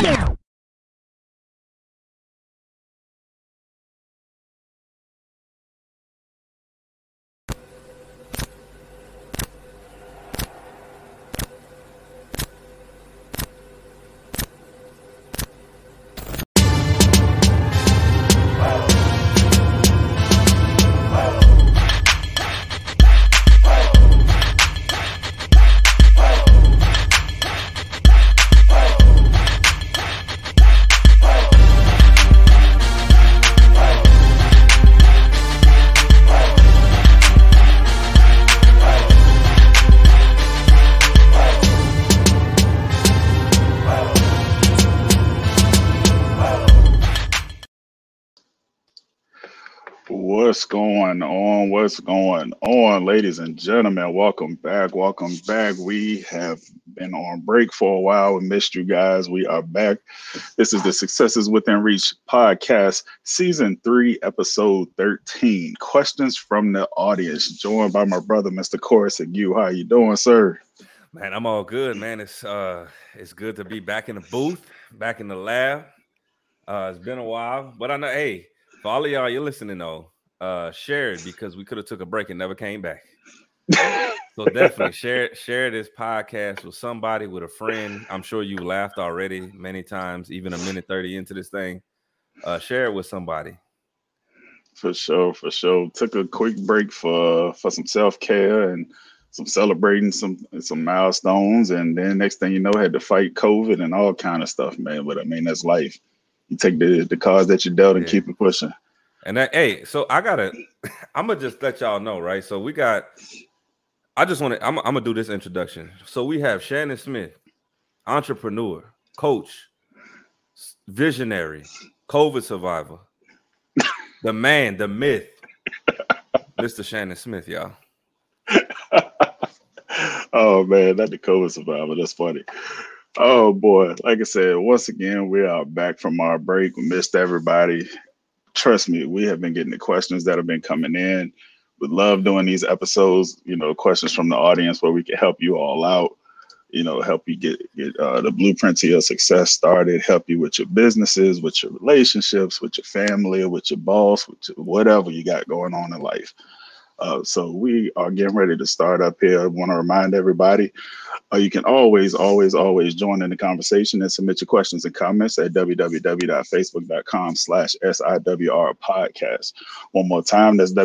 What's going on? What's going on, ladies and gentlemen? Welcome back. Welcome back. We have been on break for a while. We missed you guys. We are back. This is the Successes Within Reach podcast, season 3, episode 13. Questions from the audience. Joined by my brother, Mr. Corey Seguin. How you doing, sir? Man, I'm all good, man. It's good to be back in the booth, back in the lab. It's been a while, but I know, hey, for all of y'all, you're listening though, share it because we could have took a break and never came back. So definitely share this podcast with somebody, with a friend. I'm sure you laughed already many times, even a minute 30 into this thing. Share it with somebody. For sure. Took a quick break for some self-care and some celebrating some milestones, and then next thing you know, had to fight COVID and all kind of stuff, man. But I mean, that's life. You take the cards that you dealt and keep it pushing. And so I'm gonna just let y'all know, right? So I'm gonna do this introduction. So we have Shannon Smith, entrepreneur, coach, visionary, COVID survivor, the man, the myth, Mr. Shannon Smith, y'all. Oh man, not the COVID survivor. That's funny. Oh boy, like I said, once again, we are back from our break. We missed everybody. Trust me, we have been getting the questions that have been coming in. We love doing these episodes, questions from the audience where we can help you all out, help you get the blueprint to your success started, help you with your businesses, with your relationships, with your family, with your boss, with whatever you got going on in life. So we are getting ready to start up here. I want to remind everybody, you can always join in the conversation and submit your questions and comments at www.facebook.com/SIWR podcast. One more time, that's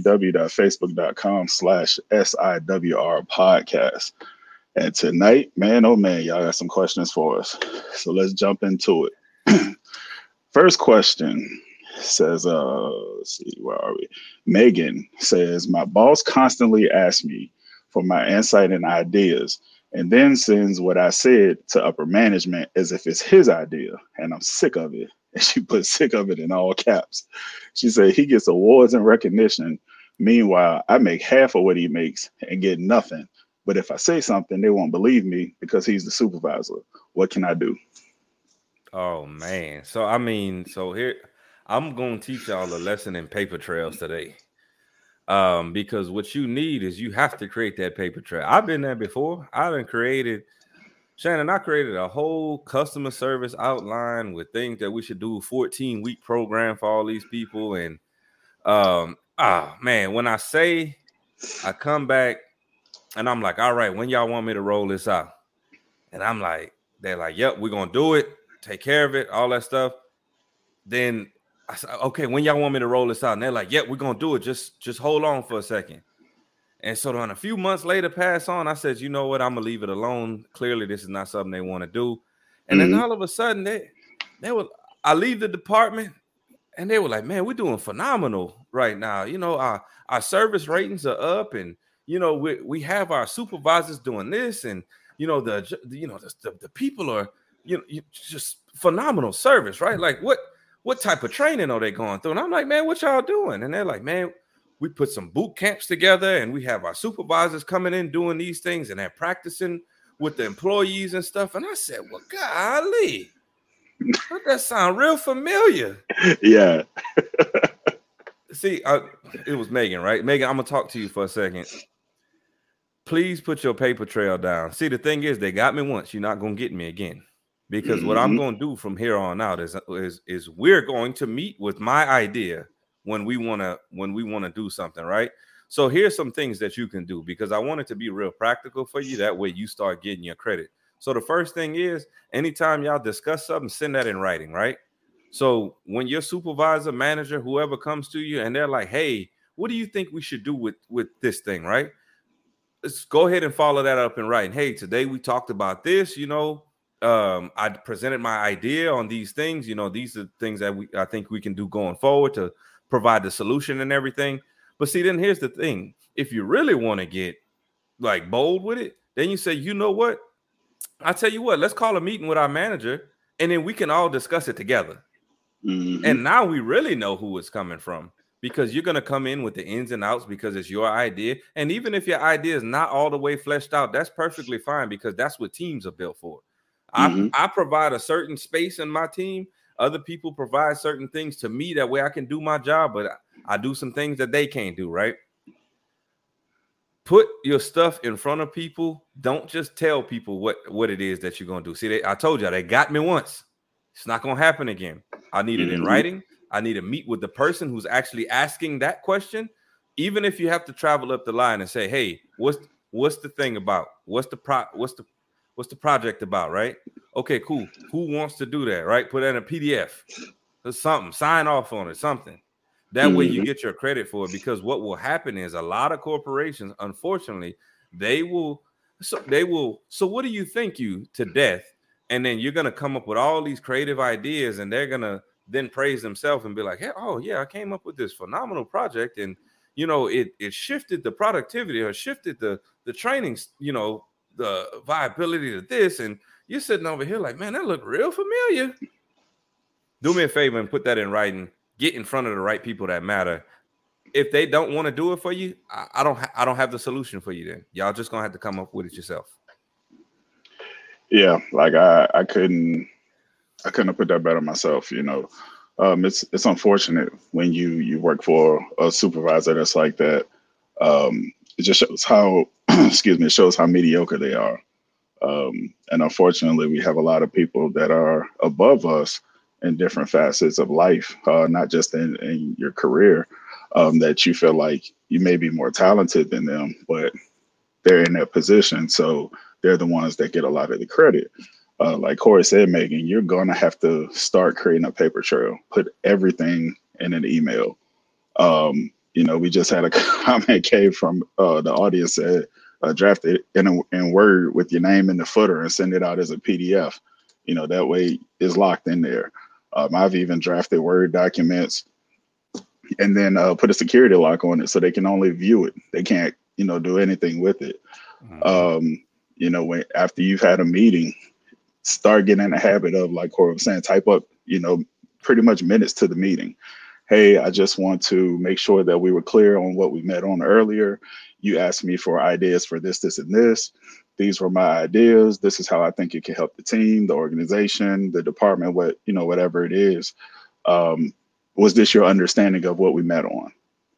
www.facebook.com/SIWR podcast. And tonight, man, oh man, y'all got some questions for us. So let's jump into it. First question says, let's see, where are we? Megan says, my boss constantly asks me for my insight and ideas, and then sends what I said to upper management as if it's his idea, and I'm sick of it. And she put sick of it in all caps. She said he gets awards and recognition. Meanwhile, I make half of what he makes and get nothing. But if I say something, they won't believe me because he's the supervisor. What can I do? Oh man. So here I'm going to teach y'all a lesson in paper trails today. Because what you need is you have to create that paper trail. I've been there before. I created a whole customer service outline with things that we should do, 14-week program for all these people. And man, when I say I come back and I'm like, all right, when y'all want me to roll this out? And I'm like, they're like, yep, we're going to do it. Take care of it, all that stuff. Then I said, okay, when y'all want me to roll this out? And they're like, yeah, we're going to do it. Just hold on for a second. And so then a few months later pass on, I said, you know what? I'm going to leave it alone. Clearly, this is not something they want to do. And then all of a sudden, I leave the department and they were like, man, we're doing phenomenal right now. Our service ratings are up, and, we have our supervisors doing this, and, the people are, just phenomenal service, right? Like what type of training are they going through? And I'm like, man, what y'all doing? And they're like, man, we put some boot camps together, and we have our supervisors coming in doing these things, and they're practicing with the employees and stuff. And I said, well, golly, that sound real familiar. Yeah. See, it was Megan, right? Megan, I'm going to talk to you for a second. Please put your paper trail down. See, the thing is, they got me once. You're not going to get me again. because what I'm going to do from here on out is we're going to meet with my idea when we want to do something, right? So here's some things that you can do, because I want it to be real practical for you. That way you start getting your credit. So the first thing is, anytime y'all discuss something, send that in writing, right? So when your supervisor, manager, whoever comes to you and they're like, hey, what do you think we should do with this thing, right? Let's go ahead and follow that up in writing. Hey, today we talked about this, I presented my idea on these things. These are things that I think we can do going forward to provide the solution and everything. But see, then here's the thing. If you really want to get like bold with it, then you say, you know what? I tell you what, let's call a meeting with our manager and then we can all discuss it together. And now we really know who it's coming from, because you're going to come in with the ins and outs because it's your idea. And even if your idea is not all the way fleshed out, that's perfectly fine, because that's what teams are built for. I provide a certain space in my team. Other people provide certain things to me. That way I can do my job, but I do some things that they can't do, right? Put your stuff in front of people. Don't just tell people what it is that you're going to do. See, I told you, they got me once. It's not going to happen again. I need it in writing. I need to meet with the person who's actually asking that question. Even if you have to travel up the line and say, hey, what's the thing about? What's the project about, right? Okay, cool. Who wants to do that, right? Put that in a PDF or something. Sign off on it, something. That way you get your credit for it, because what will happen is a lot of corporations, unfortunately, they will. So what do you think you to death? And then you're going to come up with all these creative ideas, and they're going to then praise themselves and be like, hey, oh yeah, I came up with this phenomenal project. And, it shifted the productivity, or shifted the training, the viability to this. And you're sitting over here like, man, that looked real familiar. Do me a favor and put that in writing. Get in front of the right people that matter. If they don't want to do it for you, I don't have the solution for you. Then y'all just gonna have to come up with it yourself. Yeah, like I couldn't have put that better myself. It's unfortunate when you work for a supervisor that's like that. It just shows how it shows how mediocre they are. And unfortunately, we have a lot of people that are above us in different facets of life, not just in your career, that you feel like you may be more talented than them, but they're in that position. So they're the ones that get a lot of the credit. Like Corey said, Megan, you're going to have to start creating a paper trail, put everything in an email. We just had a comment came from the audience said, draft it in Word with your name in the footer and send it out as a PDF. That way it's locked in there. I've even drafted Word documents and then put a security lock on it so they can only view it. They can't, do anything with it. When after you've had a meeting, start getting in the habit of, like Corey was saying, type up, pretty much minutes to the meeting. Hey, I just want to make sure that we were clear on what we met on earlier. You asked me for ideas for this, this, and this. These were my ideas. This is how I think it can help the team, the organization, the department, whatever it is. Was this your understanding of what we met on?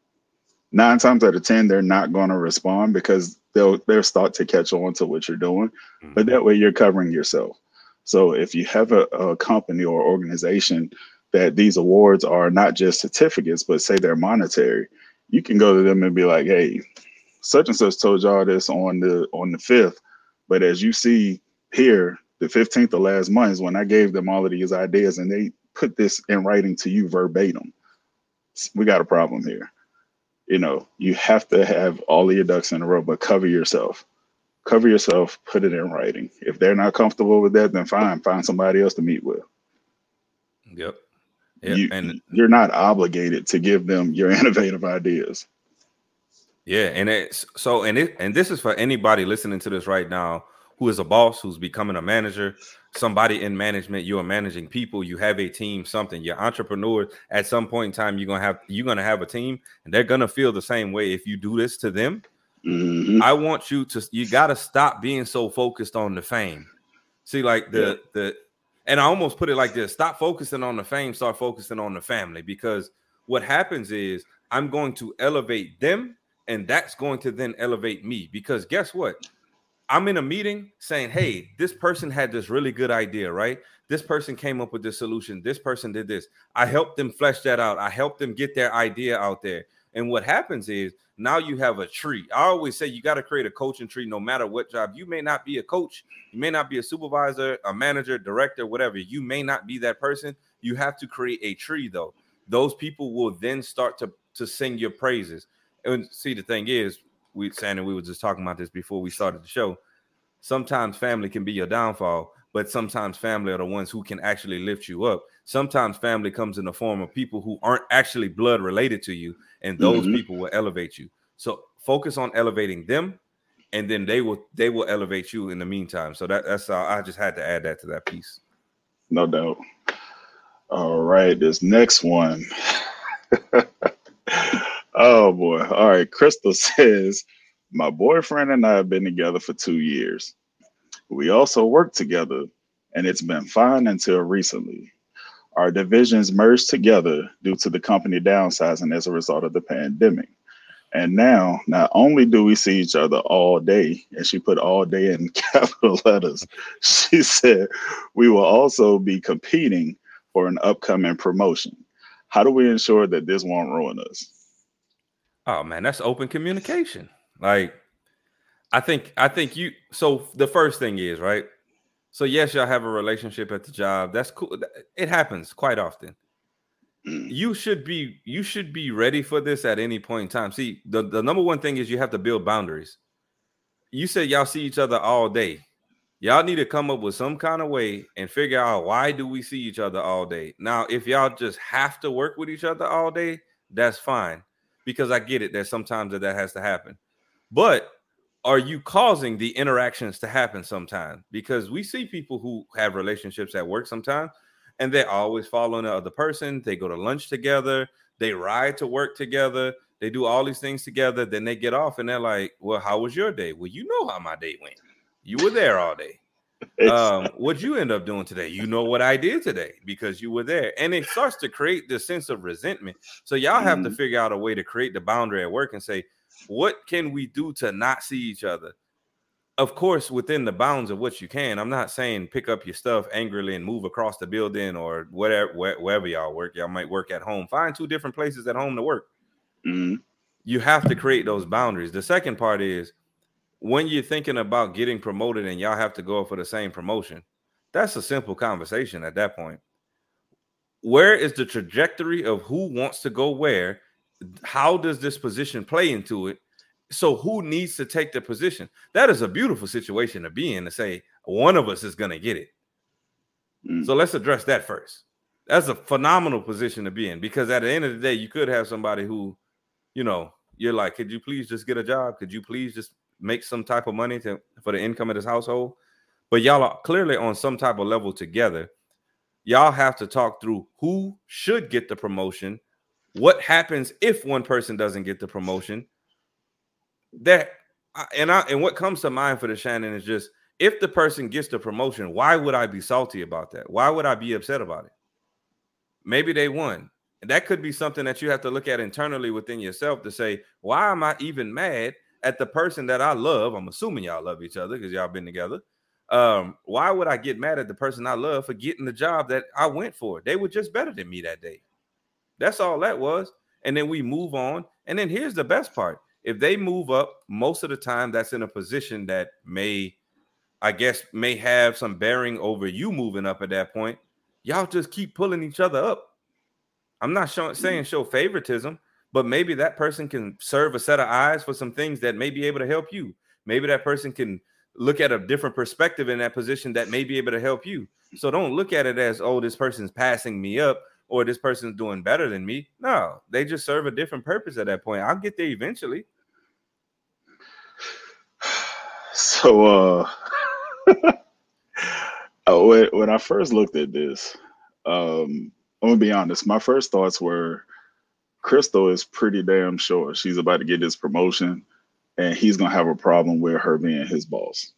9 times out of 10, they're not going to respond because they'll start to catch on to what you're doing. But that way you're covering yourself. So if you have a company or organization that these awards are not just certificates, but say they're monetary, you can go to them and be like, hey, such and such told y'all this on the 5th. But as you see here, the 15th of last month is when I gave them all of these ideas and they put this in writing to you verbatim. We got a problem here. You have to have all of your ducks in a row, but cover yourself, put it in writing. If they're not comfortable with that, then fine, find somebody else to meet with. Yep. And you're not obligated to give them your innovative ideas. Yeah. And this is for anybody listening to this right now who is a boss, who's becoming a manager, somebody in management. You are managing people. You have a team, something. You're entrepreneurs. At some point in time, you're gonna have a team, and they're gonna feel the same way if you do this to them. I want you got to stop being so focused on the fame. See, like and I almost put it like this: stop focusing on the fame, start focusing on the family. Because what happens is I'm going to elevate them, and that's going to then elevate me. Because guess what? I'm in a meeting saying, hey, this person had this really good idea, right? This person came up with this solution. This person did this. I helped them flesh that out. I helped them get their idea out there. And what happens is now you have a tree. I always say you got to create a coaching tree no matter what job. You may not be a coach. You may not be a supervisor, a manager, director, whatever. You may not be that person. You have to create a tree, though. Those people will then start to sing your praises. And see, the thing is, we were just talking about this before we started the show. Sometimes family can be your downfall, but sometimes family are the ones who can actually lift you up. Sometimes family comes in the form of people who aren't actually blood related to you, and those people will elevate you. So focus on elevating them, and then they will elevate you in the meantime. So that's I just had to add that to that piece. No doubt. All right, this next one. Oh boy. All right. Crystal says, my boyfriend and I have been together for 2 years. We also work together, and it's been fine until recently. Our divisions merged together due to the company downsizing as a result of the pandemic. And now, not only do we see each other all day, and she put all day in capital letters, she said we will also be competing for an upcoming promotion. How do we ensure that this won't ruin us? Oh man, that's open communication. Like, I think you. So the first thing is, right. So yes, y'all have a relationship at the job. That's cool. It happens quite often. You should be ready for this at any point in time. See, the number one thing is you have to build boundaries. You said y'all see each other all day. Y'all need to come up with some kind of way and figure out, why do we see each other all day? Now, if y'all just have to work with each other all day, that's fine, because I get it. There's sometimes that has to happen. But are you causing the interactions to happen sometimes? Because we see people who have relationships at work sometimes, and they're always following the other person. They go to lunch together. They ride to work together. They do all these things together. Then they get off and they're like, well, how was your day? Well, you know how my day went. You were there all day. What'd you end up doing today? You know what I did today because you were there. And it starts to create this sense of resentment. So y'all have to figure out a way to create the boundary at work and say, what can we do to not see each other? Of course, within the bounds of what you can. I'm not saying pick up your stuff angrily and move across the building or whatever, wherever y'all work. Y'all might work at home. Find 2 different places at home to work. You have to create those boundaries. The second part is, when you're thinking about getting promoted and y'all have to go for the same promotion, that's a simple conversation at that point. Where is the trajectory of who wants to go where? How does this position play into it? So who needs to take the position? That is a beautiful situation to be in, to say one of us is going to get it. So let's address that first. That's a phenomenal position to be in, because at the end of the day, you could have somebody who, you know, you're like, could you please just get a job? Could you please just make some type of money for the income of this household? But y'all are clearly on some type of level together. Y'all have to talk through who should get the promotion. What happens if one person doesn't get the promotion? And what comes to mind for the Shannon is just, if the person gets the promotion, why would I be salty about that? Why would I be upset about it? Maybe they won. And that could be something that you have to look at internally within yourself to say, why am I even mad at the person that I love? I'm assuming y'all love each other because y'all been together. Why would I get mad at the person I love for getting the job that I went for? They were just better than me that day. That's all that was. And then we move on. And then here's the best part. If they move up, most of the time that's in a position that may have some bearing over you moving up at that point. Y'all just keep pulling each other up. I'm not saying show favoritism, but maybe that person can serve a set of eyes for some things that may be able to help you. Maybe that person can look at a different perspective in that position that may be able to help you. So don't look at it as, oh, this person's passing me up or this person's doing better than me. No, they just serve a different purpose at that point. I'll get there eventually. So when I first looked at this, I'm gonna be honest, my first thoughts were, Crystal is pretty damn sure she's about to get this promotion and he's gonna have a problem with her being his boss.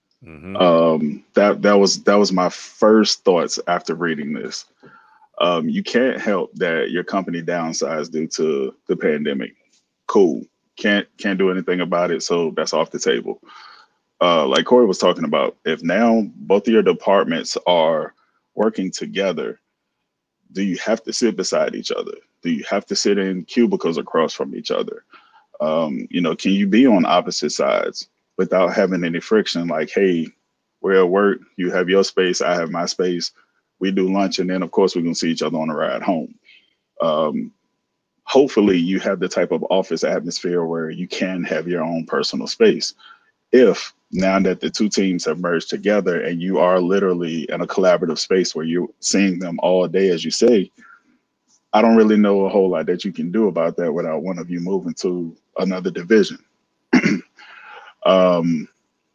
That was my first thoughts after reading this. You can't help that your company downsized due to the pandemic. Cool. Can't do anything about it, so that's off the table. like Corey was talking about, if now both of your departments are working together, do you have to sit beside each other? Do you have to sit in cubicles across from each other? Can you be on opposite sides without having any friction? Like, hey, we're at work, you have your space, I have my space. We do lunch, and then of course we're gonna see each other on the ride home. Hopefully, you have the type of office atmosphere where you can have your own personal space. If now that the two teams have merged together and you are literally in a collaborative space where you're seeing them all day, as you say, I don't really know a whole lot that you can do about that without one of you moving to another division. um,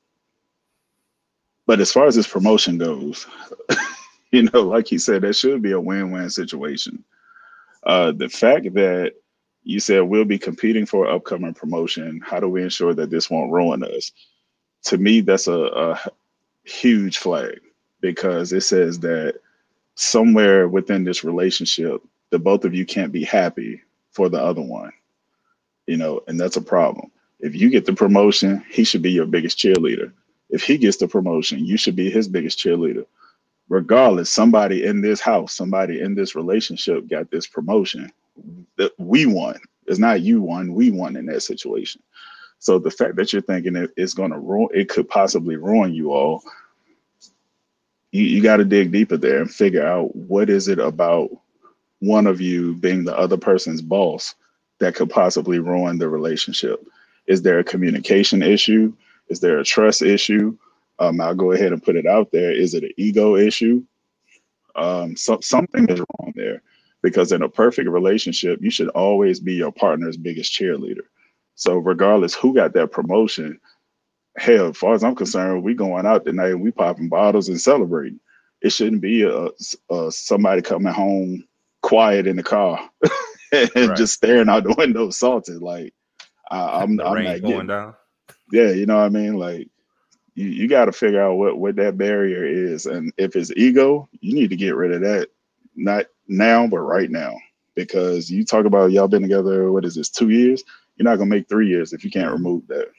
but as far as this promotion goes, like you said, that should be a win-win situation. The fact that you said we'll be competing for upcoming promotion, how do we ensure that this won't ruin us? To me, that's a huge flag, because it says that somewhere within this relationship, the both of you can't be happy for the other one, and that's a problem. If you get the promotion, he should be your biggest cheerleader. If he gets the promotion, you should be his biggest cheerleader. Regardless, somebody in this house, somebody in this relationship got this promotion. That we won. It's not you won, we won in that situation. So the fact that you're thinking it's going to ruin, it could possibly ruin you all, you got to dig deeper there and figure out what is it about one of you being the other person's boss that could possibly ruin the relationship. Is there a communication issue? Is there a trust issue? I'll go ahead and put it out there. Is it an ego issue? Something is wrong there, because in a perfect relationship, you should always be your partner's biggest cheerleader. So regardless who got that promotion, hell, as far as I'm concerned, we going out tonight and we popping bottles and celebrating. It shouldn't be somebody coming home quiet in the car and just staring out the window salted. Like, I'm not going down. Yeah, you know what I mean? Like, you got to figure out what that barrier is. And if it's ego, you need to get rid of that. Not now, but right now. Because you talk about y'all been together, what is this, 2 years? You're not going to make 3 years if you can't remove that.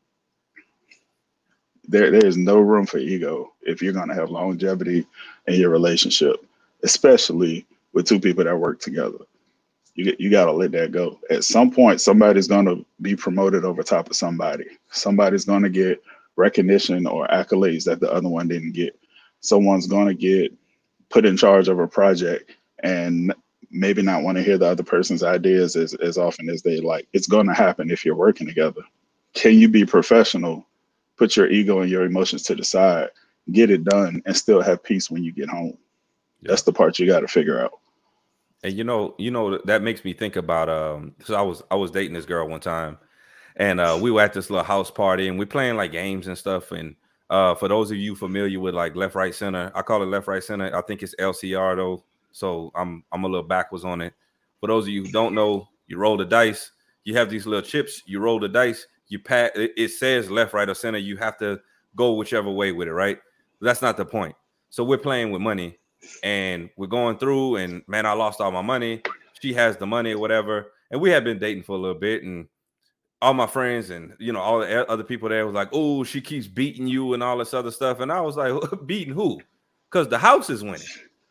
There is no room for ego if you're going to have longevity in your relationship, especially with two people that work together. You got to let that go. At some point, somebody's going to be promoted over top of somebody. Somebody's going to get recognition or accolades that the other one didn't get. Someone's going to get put in charge of a project and maybe not want to hear the other person's ideas as often as they like. It's going to happen if you're working together. Can you be professional, put your ego and your emotions to the side, get it done, and still have peace when you get home? Yeah. That's the part you got to figure out. And that makes me think about so I was dating this girl one time, and we were at this little house party and we're playing like games and stuff. And for those of you familiar with like left, right, center, I call it left, right, center. I think it's LCR though, so I'm a little backwards on it. For those of you who don't know, you roll the dice. You have these little chips. You roll the dice. You pat. It says left, right, or center. You have to go whichever way with it, right? But that's not the point. So we're playing with money. And we're going through, and man, I lost all my money. She has the money or whatever. And we had been dating for a little bit, and all my friends and, all the other people there was like, oh, she keeps beating you and all this other stuff. And I was like, beating who? Because the house is winning.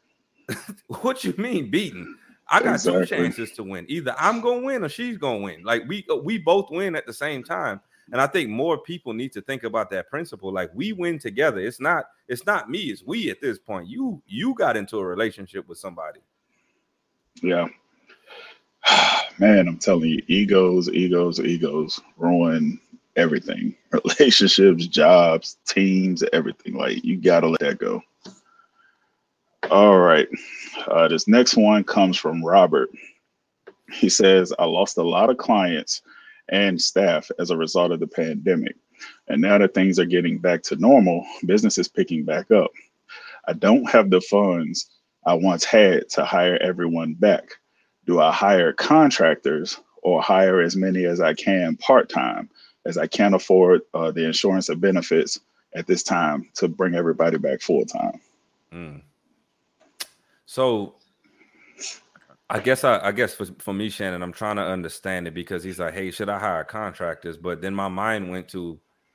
What you mean beating? I got two chances to win. Either I'm going to win or she's going to win. Like we both win at the same time. And I think more people need to think about that principle. Like, we win together. It's not me, it's we at this point. You got into a relationship with somebody. Yeah. Man, I'm telling you, egos ruin everything. Relationships, jobs, teams, everything. Like, you got to let that go. All right. This next one comes from Robert. He says, I lost a lot of clients and staff as a result of the pandemic. And now that things are getting back to normal, business is picking back up. I don't have the funds I once had to hire everyone back. Do I hire contractors or hire as many as I can part-time, as I can't afford the insurance and benefits at this time to bring everybody back full-time? So I guess for me, Shannon, I'm trying to understand it, because he's like, hey, should I hire contractors? But then my mind went to,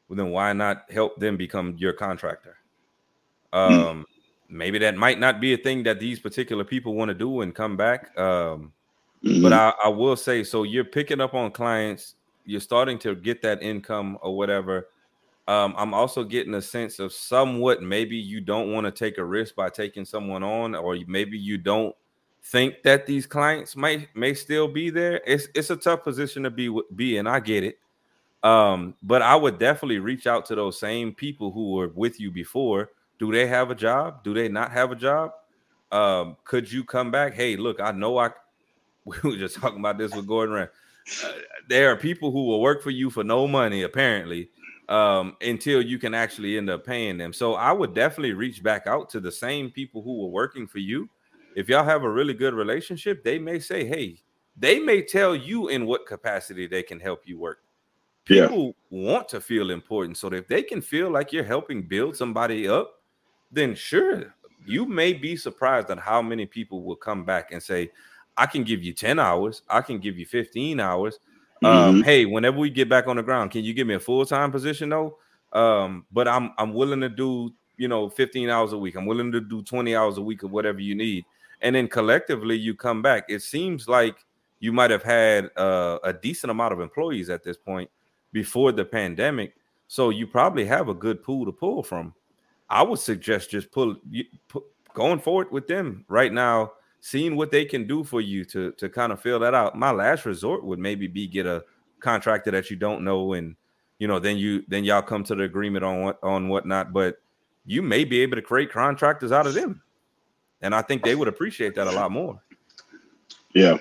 well, then why not help them become your contractor? Mm. Maybe that might not be a thing that these particular people want to do and come back. But Hmm. I will say, so you're picking up on clients, you're starting to get that income or whatever. I'm also getting a sense of somewhat maybe you don't want to take a risk by taking someone on, or maybe you don't think that these clients may still be there. It's a tough position to be in. I get it. But I would definitely reach out to those same people who were with you before. Do they have a job? Do they not have a job? Could you come back? Hey, look, I know we were just talking about this with Gordon Rand. Uh, there are people who will work for you for no money, apparently, until you can actually end up paying them. So I would definitely reach back out to the same people who were working for you. If y'all have a really good relationship, they may say, hey, they may tell you in what capacity they can help you work. Yeah. People want to feel important. So if they can feel like you're helping build somebody up, then sure, you may be surprised at how many people will come back and say, I can give you 10 hours, I can give you 15 hours. Hmm. Hey, whenever we get back on the ground, can you give me a full-time position though? But I'm willing to do, 15 hours a week. I'm willing to do 20 hours a week or whatever you need. And then collectively you come back. It seems like you might have had a decent amount of employees at this point before the pandemic. So you probably have a good pool to pull from. I would suggest just going forward with them right now, seeing what they can do for you to kind of fill that out. My last resort would maybe be get a contractor that you don't know, and then y'all come to the agreement on whatnot. But you may be able to create contractors out of them, and I think they would appreciate that a lot more. Yeah.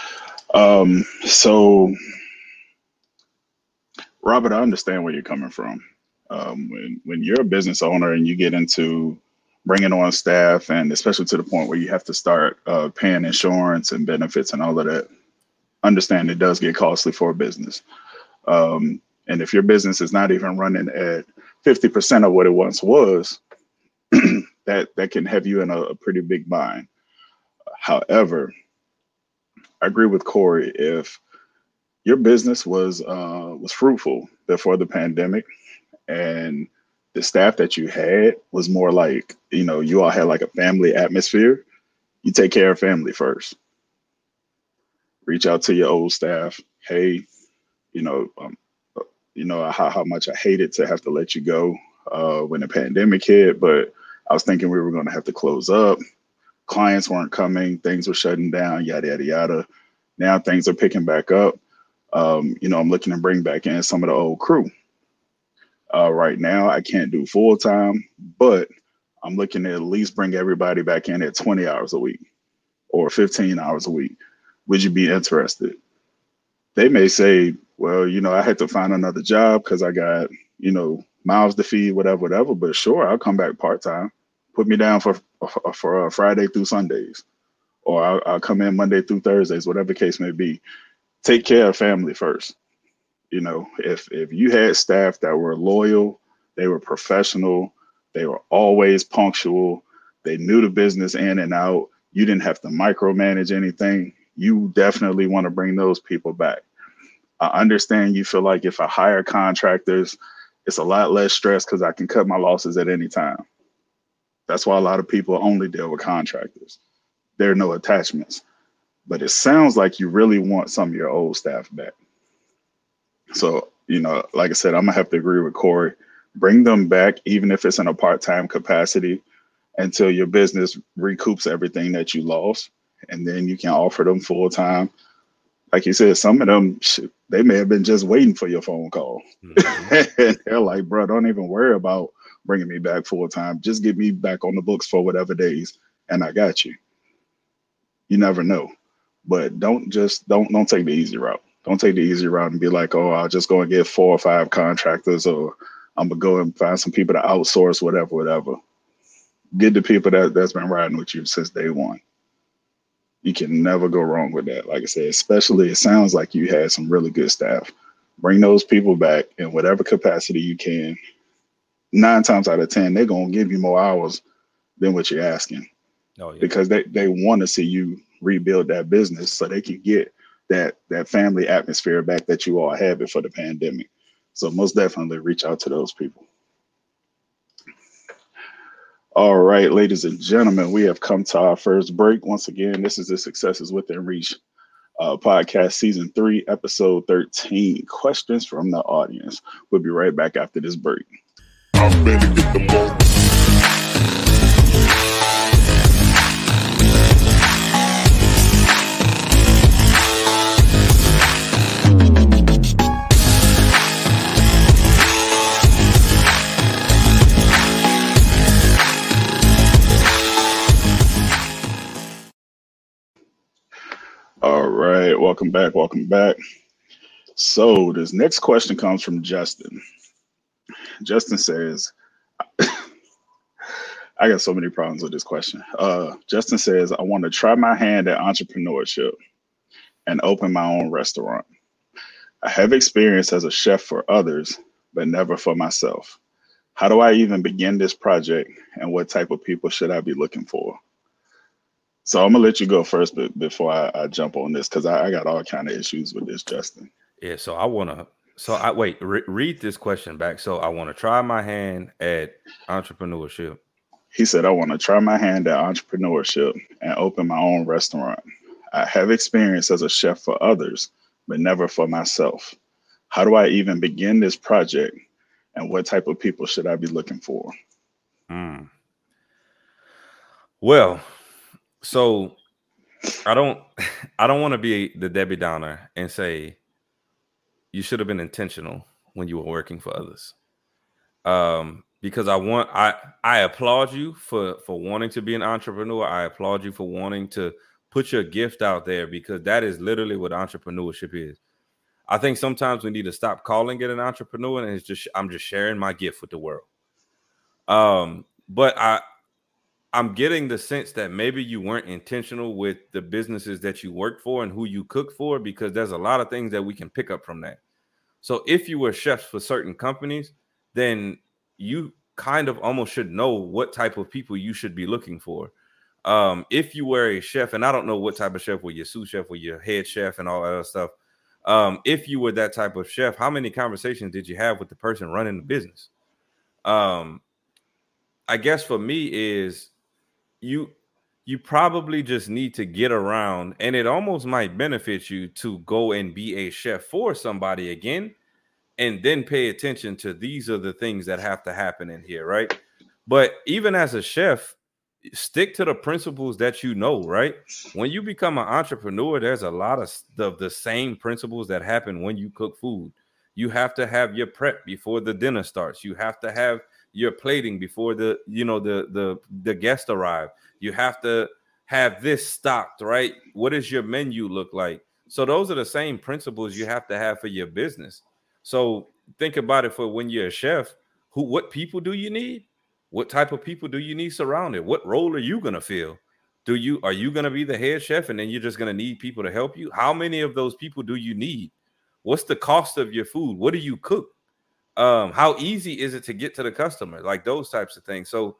So Robert, I understand where you're coming from. When you're a business owner and you get into bringing on staff, and especially to the point where you have to start paying insurance and benefits and all of that, understand it does get costly for a business. And if your business is not even running at 50% of what it once was, that can have you in a pretty big bind. However, I agree with Corey. If your business was fruitful before the pandemic, and the staff that you had was more like, you all had like a family atmosphere, you take care of family first. Reach out to your old staff. Hey, you know, um, how much I hated to have to let you go when the pandemic hit, but I was thinking we were going to have to close up. Clients weren't coming, things were shutting down, yada yada yada. Now things are picking back up. I'm looking to bring back in some of the old crew. Right now, I can't do full time, but I'm looking to at least bring everybody back in at 20 hours a week or 15 hours a week. Would you be interested? They may say, well, I had to find another job because I got, mouths to feed, whatever, whatever. But sure, I'll come back part time. Put me down for Friday through Sundays, or I'll come in Monday through Thursdays, whatever the case may be. Take care of family first. If you had staff that were loyal, they were professional, they were always punctual, they knew the business in and out, you didn't have to micromanage anything, you definitely want to bring those people back. I understand you feel like if I hire contractors, it's a lot less stress because I can cut my losses at any time. That's why a lot of people only deal with contractors. There are no attachments. But it sounds like you really want some of your old staff back. So, like I said, I'm gonna have to agree with Corey. Bring them back, even if it's in a part-time capacity, until your business recoups everything that you lost, and then you can offer them full-time. Like you said, some of them, they may have been just waiting for your phone call. Mm-hmm. And they're like, bro, don't even worry about bringing me back full-time. Just get me back on the books for whatever days, and I got you. You never know. But don't take the easy route. Don't take the easy route and be like, oh, I'll just go and get 4 or 5 contractors, or I'm gonna go and find some people to outsource, whatever. Get the people that's been riding with you since day one. You can never go wrong with that. Like I said, especially it sounds like you had some really good staff. Bring those people back in whatever capacity you can. 9 times out of 10, they're gonna give you more hours than what you're asking. Oh, yeah. Because they want to see you rebuild that business so they can get that family atmosphere back that you all had before the pandemic. So most definitely reach out to those people. All right, ladies and gentlemen, we have come to our first break. Once again, this is the Successes Within Reach podcast, season 3, episode 13. Questions from the audience. We'll be right back after this break. I'm ready to get the ball. All right, welcome back. So this next question comes from Justin. Justin says, I got so many problems with this question. Justin says, I want to try my hand at entrepreneurship and open my own restaurant. I have experience as a chef for others, but never for myself. How do I even begin this project, and what type of people should I be looking for? So I'm gonna let you go first before I jump on this, because I got all kind of issues with this, Justin. Yeah, so read this question back. So I want to try my hand at entrepreneurship. He said, I want to try my hand at entrepreneurship and open my own restaurant. I have experience as a chef for others, but never for myself. How do I even begin this project, and what type of people should I be looking for? Well, so I don't want to be the Debbie Downer and say you should have been intentional when you were working for others. Because I applaud you for wanting to be an entrepreneur. I applaud you for wanting to put your gift out there, because that is literally what entrepreneurship is. I think sometimes we need to stop calling it an entrepreneur, and I'm just sharing my gift with the world. But I'm getting the sense that maybe you weren't intentional with the businesses that you work for and who you cook for, because there's a lot of things that we can pick up from that. So if you were chefs for certain companies, then you kind of almost should know what type of people you should be looking for. If you were a chef, and I don't know what type of chef, were you a sous chef, were you a head chef and all that other stuff. If you were that type of chef, how many conversations did you have with the person running the business? I guess for me is you probably just need to get around, and it almost might benefit you to go and be a chef for somebody again, and then pay attention to these are the things that have to happen in here, right? But even as a chef, stick to the principles that you know, right? When you become an entrepreneur, there's a lot of the same principles that happen when you cook food. You have to have your prep before the dinner starts. You have to have your plating before the guests arrive. You have to have this stocked, right? What does your menu look like? So those are the same principles you have to have for your business. So think about it for when you're a chef. What people do you need? What type of people do you need surrounded? What role are you going to fill? Are you going to be the head chef and then you're just going to need people to help you? How many of those people do you need? What's the cost of your food? What do you cook? How easy is it to get to the customer? Like those types of things. So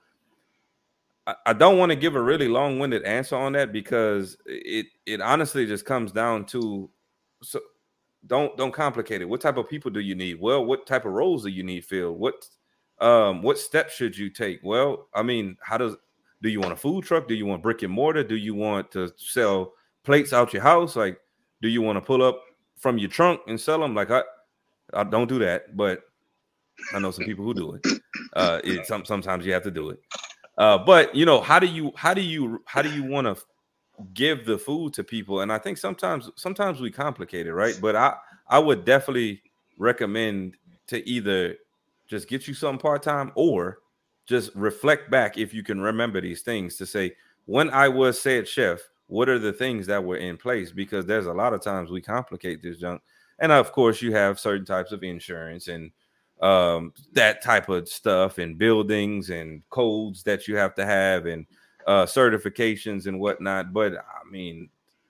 I don't want to give a really long-winded answer on that, because it honestly just comes down to, so don't complicate it. What type of people do you need? Well, what type of roles do you need filled? What steps should you take? Well, I mean, do you want a food truck? Do you want brick and mortar? Do you want to sell plates out your house? Like, do you want to pull up from your trunk and sell them? Like, I don't do that, but I know some people who do it. Sometimes you have to do it. But how do you want to give the food to people? And I think sometimes we complicate it, right? But I would definitely recommend to either just get you something part-time, or just reflect back, if you can remember these things, to say, when I was said chef, what are the things that were in place? Because there's a lot of times we complicate this junk. And of course you have certain types of insurance and that type of stuff, and buildings and codes that you have to have, and certifications and whatnot. But I mean,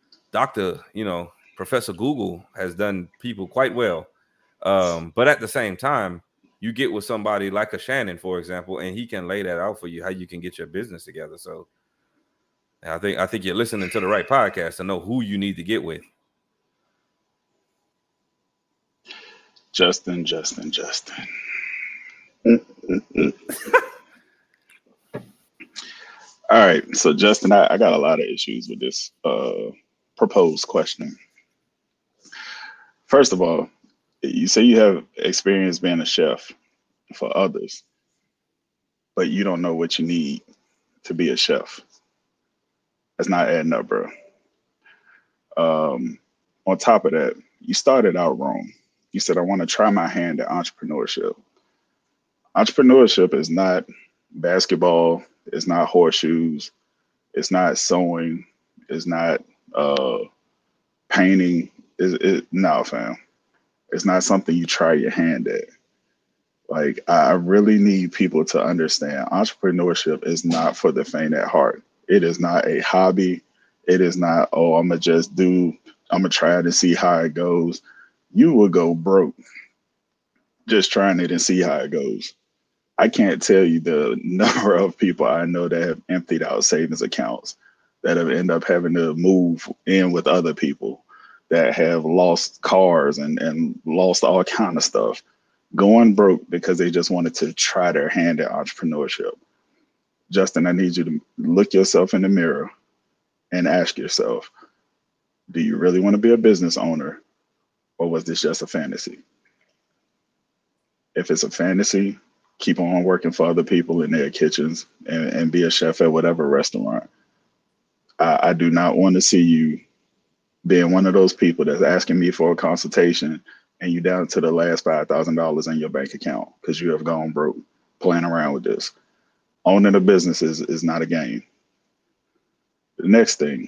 Professor Google has done people quite well. But at the same time, you get with somebody like a Shannon, for example, and he can lay that out for you, how you can get your business together. So I think you're listening to the right podcast to know who you need to get with. Justin. Mm-mm-mm. All right, so Justin, I got a lot of issues with this proposed question. First of all, you say you have experience being a chef for others, but you don't know what you need to be a chef. That's not adding up, bro. Um, on top of that, you started out wrong. You said, I want to try my hand at entrepreneurship. Entrepreneurship is not basketball, it's not horseshoes, it's not sewing, it's not uh, painting. No, fam. It's not something you try your hand at. Like, I really need people to understand entrepreneurship is not for the faint at heart. It is not a hobby. It is not, oh, I'm going to try it and see how it goes. You will go broke just trying it and see how it goes. I can't tell you the number of people I know that have emptied out savings accounts, that have ended up having to move in with other people, that have lost cars and lost all kind of stuff, going broke because they just wanted to try their hand at entrepreneurship. Justin, I need you to look yourself in the mirror and ask yourself, do you really want to be a business owner, or was this just a fantasy? If it's a fantasy, keep on working for other people in their kitchens and be a chef at whatever restaurant. I do not want to see you being one of those people that's asking me for a consultation and you down to the last $5,000 in your bank account because you have gone broke playing around with this. Owning a business is not a game. The next thing,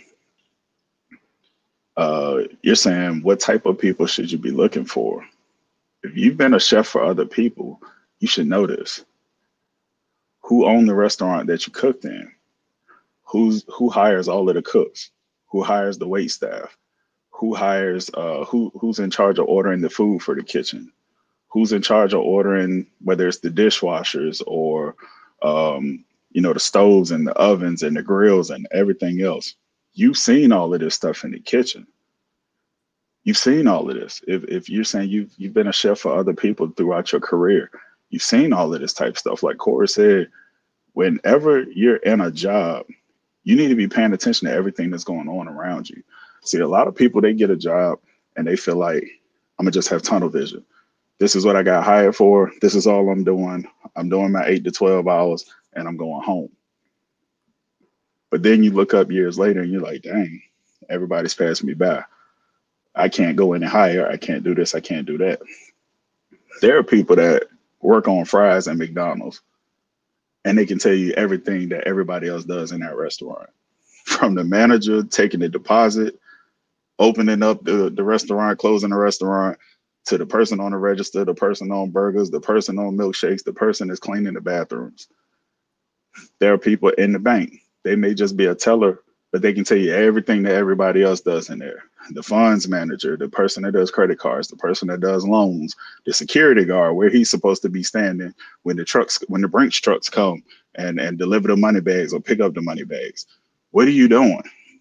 you're saying, what type of people should you be looking for? If you've been a chef for other people, you should know this. Who owned the restaurant that you cooked in? Who hires all of the cooks? Who hires the wait staff? Who hires who's in charge of ordering the food for the kitchen? Who's in charge of ordering, whether it's the dishwashers or the stoves and the ovens and the grills and everything else? You've seen all of this stuff in the kitchen. You've seen all of this. If you're saying you've been a chef for other people throughout your career, you've seen all of this type of stuff. Like Corey said, whenever you're in a job, you need to be paying attention to everything that's going on around you. See, a lot of people, they get a job and they feel like, I'm gonna just have tunnel vision. This is what I got hired for. This is all I'm doing. I'm doing my 8 to 12 hours and I'm going home. But then you look up years later and you're like, dang, everybody's passing me by. I can't go any higher. I can't do this. I can't do that. There are people that work on fries at McDonald's and they can tell you everything that everybody else does in that restaurant. From the manager taking the deposit, opening up the restaurant, closing the restaurant, to the person on the register, the person on burgers, the person on milkshakes, the person that's cleaning the bathrooms. There are people in the bank. They may just be a teller, but they can tell you everything that everybody else does in there. The funds manager, the person that does credit cards, the person that does loans, the security guard, where he's supposed to be standing when the Brinks trucks come and deliver the money bags or pick up the money bags. What are you doing?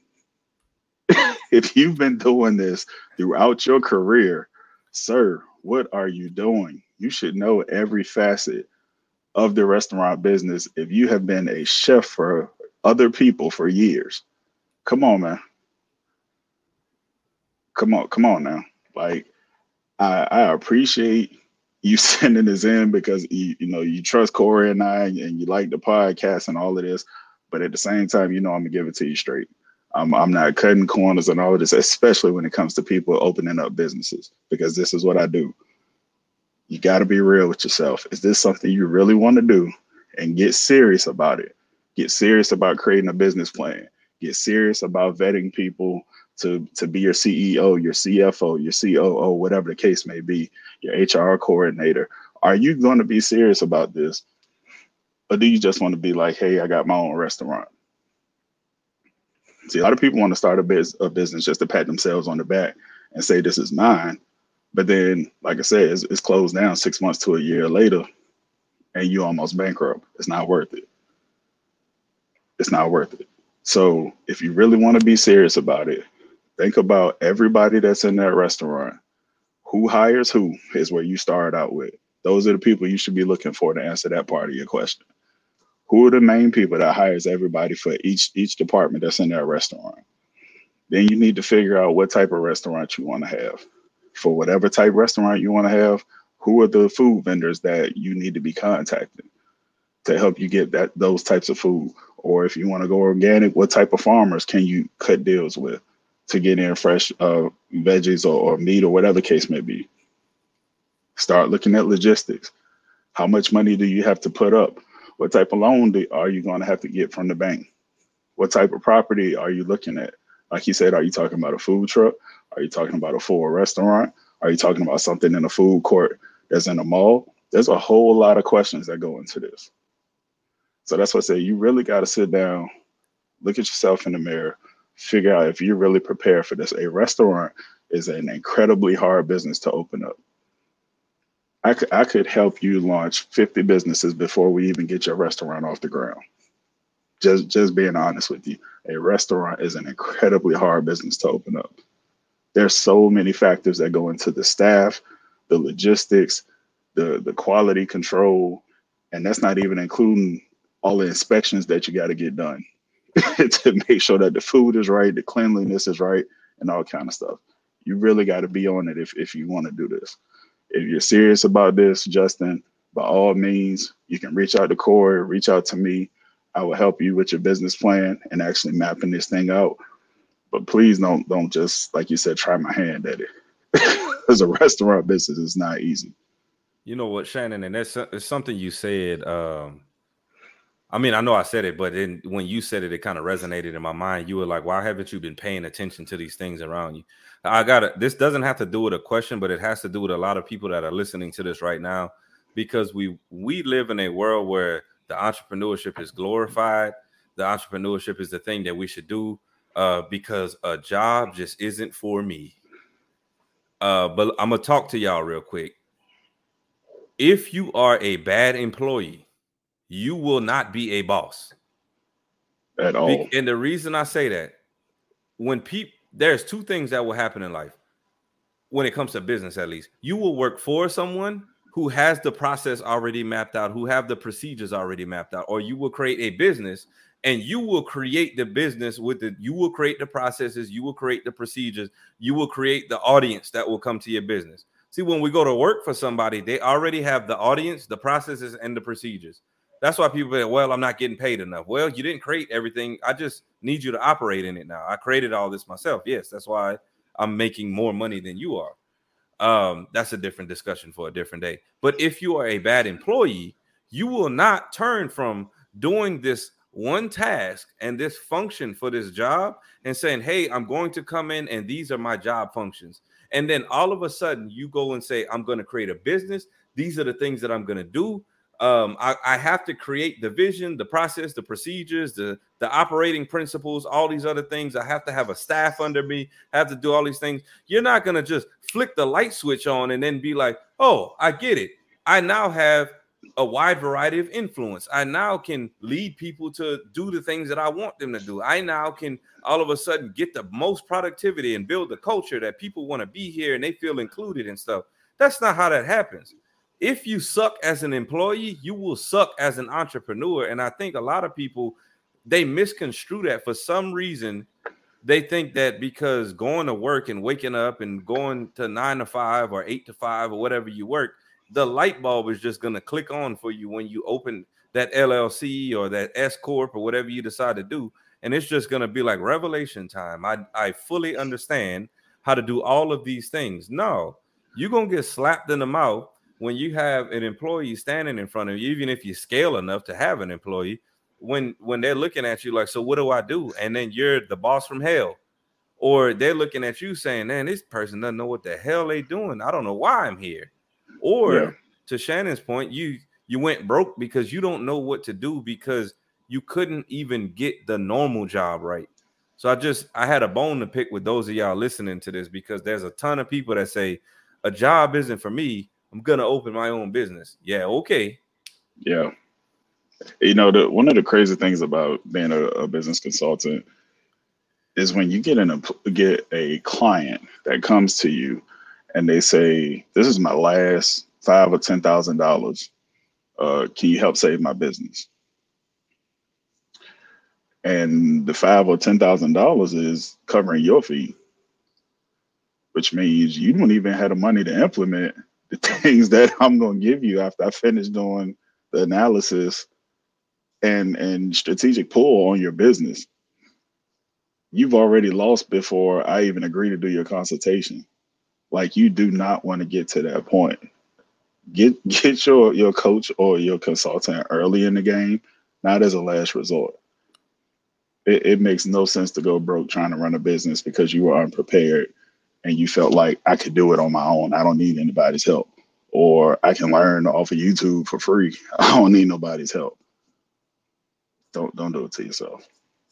If you've been doing this throughout your career, sir, what are you doing? You should know every facet of the restaurant business if you have been a chef for other people for years. Come on, man. Come on now. Like, I appreciate you sending this in because you trust Corey and I and you like the podcast and all of this, but at the same time, I'm gonna give it to you straight. I'm not cutting corners and all of this, especially when it comes to people opening up businesses, because this is what I do. You got to be real with yourself. Is this something you really want to do? And get serious about it. Get serious about creating a business plan. Get serious about vetting people to be your CEO, your CFO, your COO, whatever the case may be, your HR coordinator. Are you going to be serious about this? Or do you just want to be like, hey, I got my own restaurant? See, a lot of people want to start a business just to pat themselves on the back and say, this is mine. But then, like I said, it's closed down 6 months to a year later and you almost bankrupt. It's not worth it. It's not worth it. So if you really want to be serious about it, think about everybody that's in that restaurant. Who hires who is where you start out with. Those are the people you should be looking for to answer that part of your question. Who are the main people that hires everybody for each department that's in that restaurant? Then you need to figure out what type of restaurant you want to have. For whatever type restaurant you want to have, who are the food vendors that you need to be contacting to help you get those types of food? Or if you want to go organic, what type of farmers can you cut deals with to get in fresh veggies or meat or whatever the case may be? Start looking at logistics. How much money do you have to put up? What type of loan are you going to have to get from the bank? What type of property are you looking at? Like you said, are you talking about a food truck? Are you talking about a full restaurant? Are you talking about something in a food court that's in a mall? There's a whole lot of questions that go into this. So that's what I say, you really got to sit down, look at yourself in the mirror, figure out if you're really prepared for this. A restaurant is an incredibly hard business to open up. I could help you launch 50 businesses before we even get your restaurant off the ground. Just being honest with you, a restaurant is an incredibly hard business to open up. There's so many factors that go into the staff, the logistics, the quality control, and that's not even including all the inspections that you got to get done to make sure that the food is right, the cleanliness is right, and all kind of stuff. You really got to be on it if you want to do this. If you're serious about this, Justin, by all means, you can reach out to Corey, reach out to me. I will help you with your business plan and actually mapping this thing out. But please don't just, like you said, try my hand at it. Because a restaurant business is not easy. You know what, Shannon, and that's something you said. I mean, I know I said it, but then when you said it, it kind of resonated in my mind. You were like, why haven't you been paying attention to these things around you? This doesn't have to do with a question, but it has to do with a lot of people that are listening to this right now, because we live in a world where the entrepreneurship is glorified. The entrepreneurship is the thing that we should do because a job just isn't for me. But I'm going to talk to y'all real quick. If you are a bad employee, you will not be a boss at all. And the reason I say that, there's two things that will happen in life when it comes to business. At least you will work for someone who has the process already mapped out, who have the procedures already mapped out, or you will create a business and you will create the business you will create the processes, you will create the procedures, you will create the audience that will come to your business. See, when we go to work for somebody, they already have the audience, the processes, and the procedures. That's why people say, well, I'm not getting paid enough. Well, you didn't create everything. I just need you to operate in it now. I created all this myself. Yes, that's why I'm making more money than you are. That's a different discussion for a different day. But if you are a bad employee, you will not turn from doing this one task and this function for this job and saying, hey, I'm going to come in and these are my job functions. And then all of a sudden you go and say, I'm going to create a business. These are the things that I'm going to do. I have to create the vision, the process, the procedures, the operating principles, all these other things. I have to have a staff under me. I have to do all these things. You're not going to just flick the light switch on and then be like, oh, I get it. I now have a wide variety of influence. I now can lead people to do the things that I want them to do. I now can all of a sudden get the most productivity and build the culture that people want to be here and they feel included and stuff. That's not how that happens. If you suck as an employee, you will suck as an entrepreneur. And I think a lot of people, they misconstrue that. For some reason, they think that because going to work and waking up and going to 9 to 5 or 8 to 5 or whatever you work, the light bulb is just going to click on for you when you open that LLC or that S Corp or whatever you decide to do. And it's just going to be like revelation time. I fully understand how to do all of these things. No, you're going to get slapped in the mouth when you have an employee standing in front of you, even if you scale enough to have an employee, when they're looking at you like, so what do I do? And then you're the boss from hell. Or they're looking at you saying, man, this person doesn't know what the hell they doing. I don't know why I'm here. Or to Shannon's point, you went broke because you don't know what to do because you couldn't even get the normal job right. So I had a bone to pick with those of y'all listening to this, because there's a ton of people that say a job isn't for me. I'm going to open my own business. Yeah. Okay. Yeah. You know, one of the crazy things about being a business consultant is when you get a client that comes to you and they say, "This is my last $5,000 or $10,000. Can you help save my business?" And the $5,000 or $10,000 is covering your fee, which means you don't even have the money to implement the things that I'm going to give you after I finish doing the analysis and strategic pull on your business. You've already lost before I even agree to do your consultation. Like, you do not want to get to that point. Get your coach or your consultant early in the game, not as a last resort. It makes no sense to go broke trying to run a business because you were unprepared and you felt like, I could do it on my own. I don't need anybody's help. Or I can learn off of YouTube for free. I don't need nobody's help. Don't do it to yourself.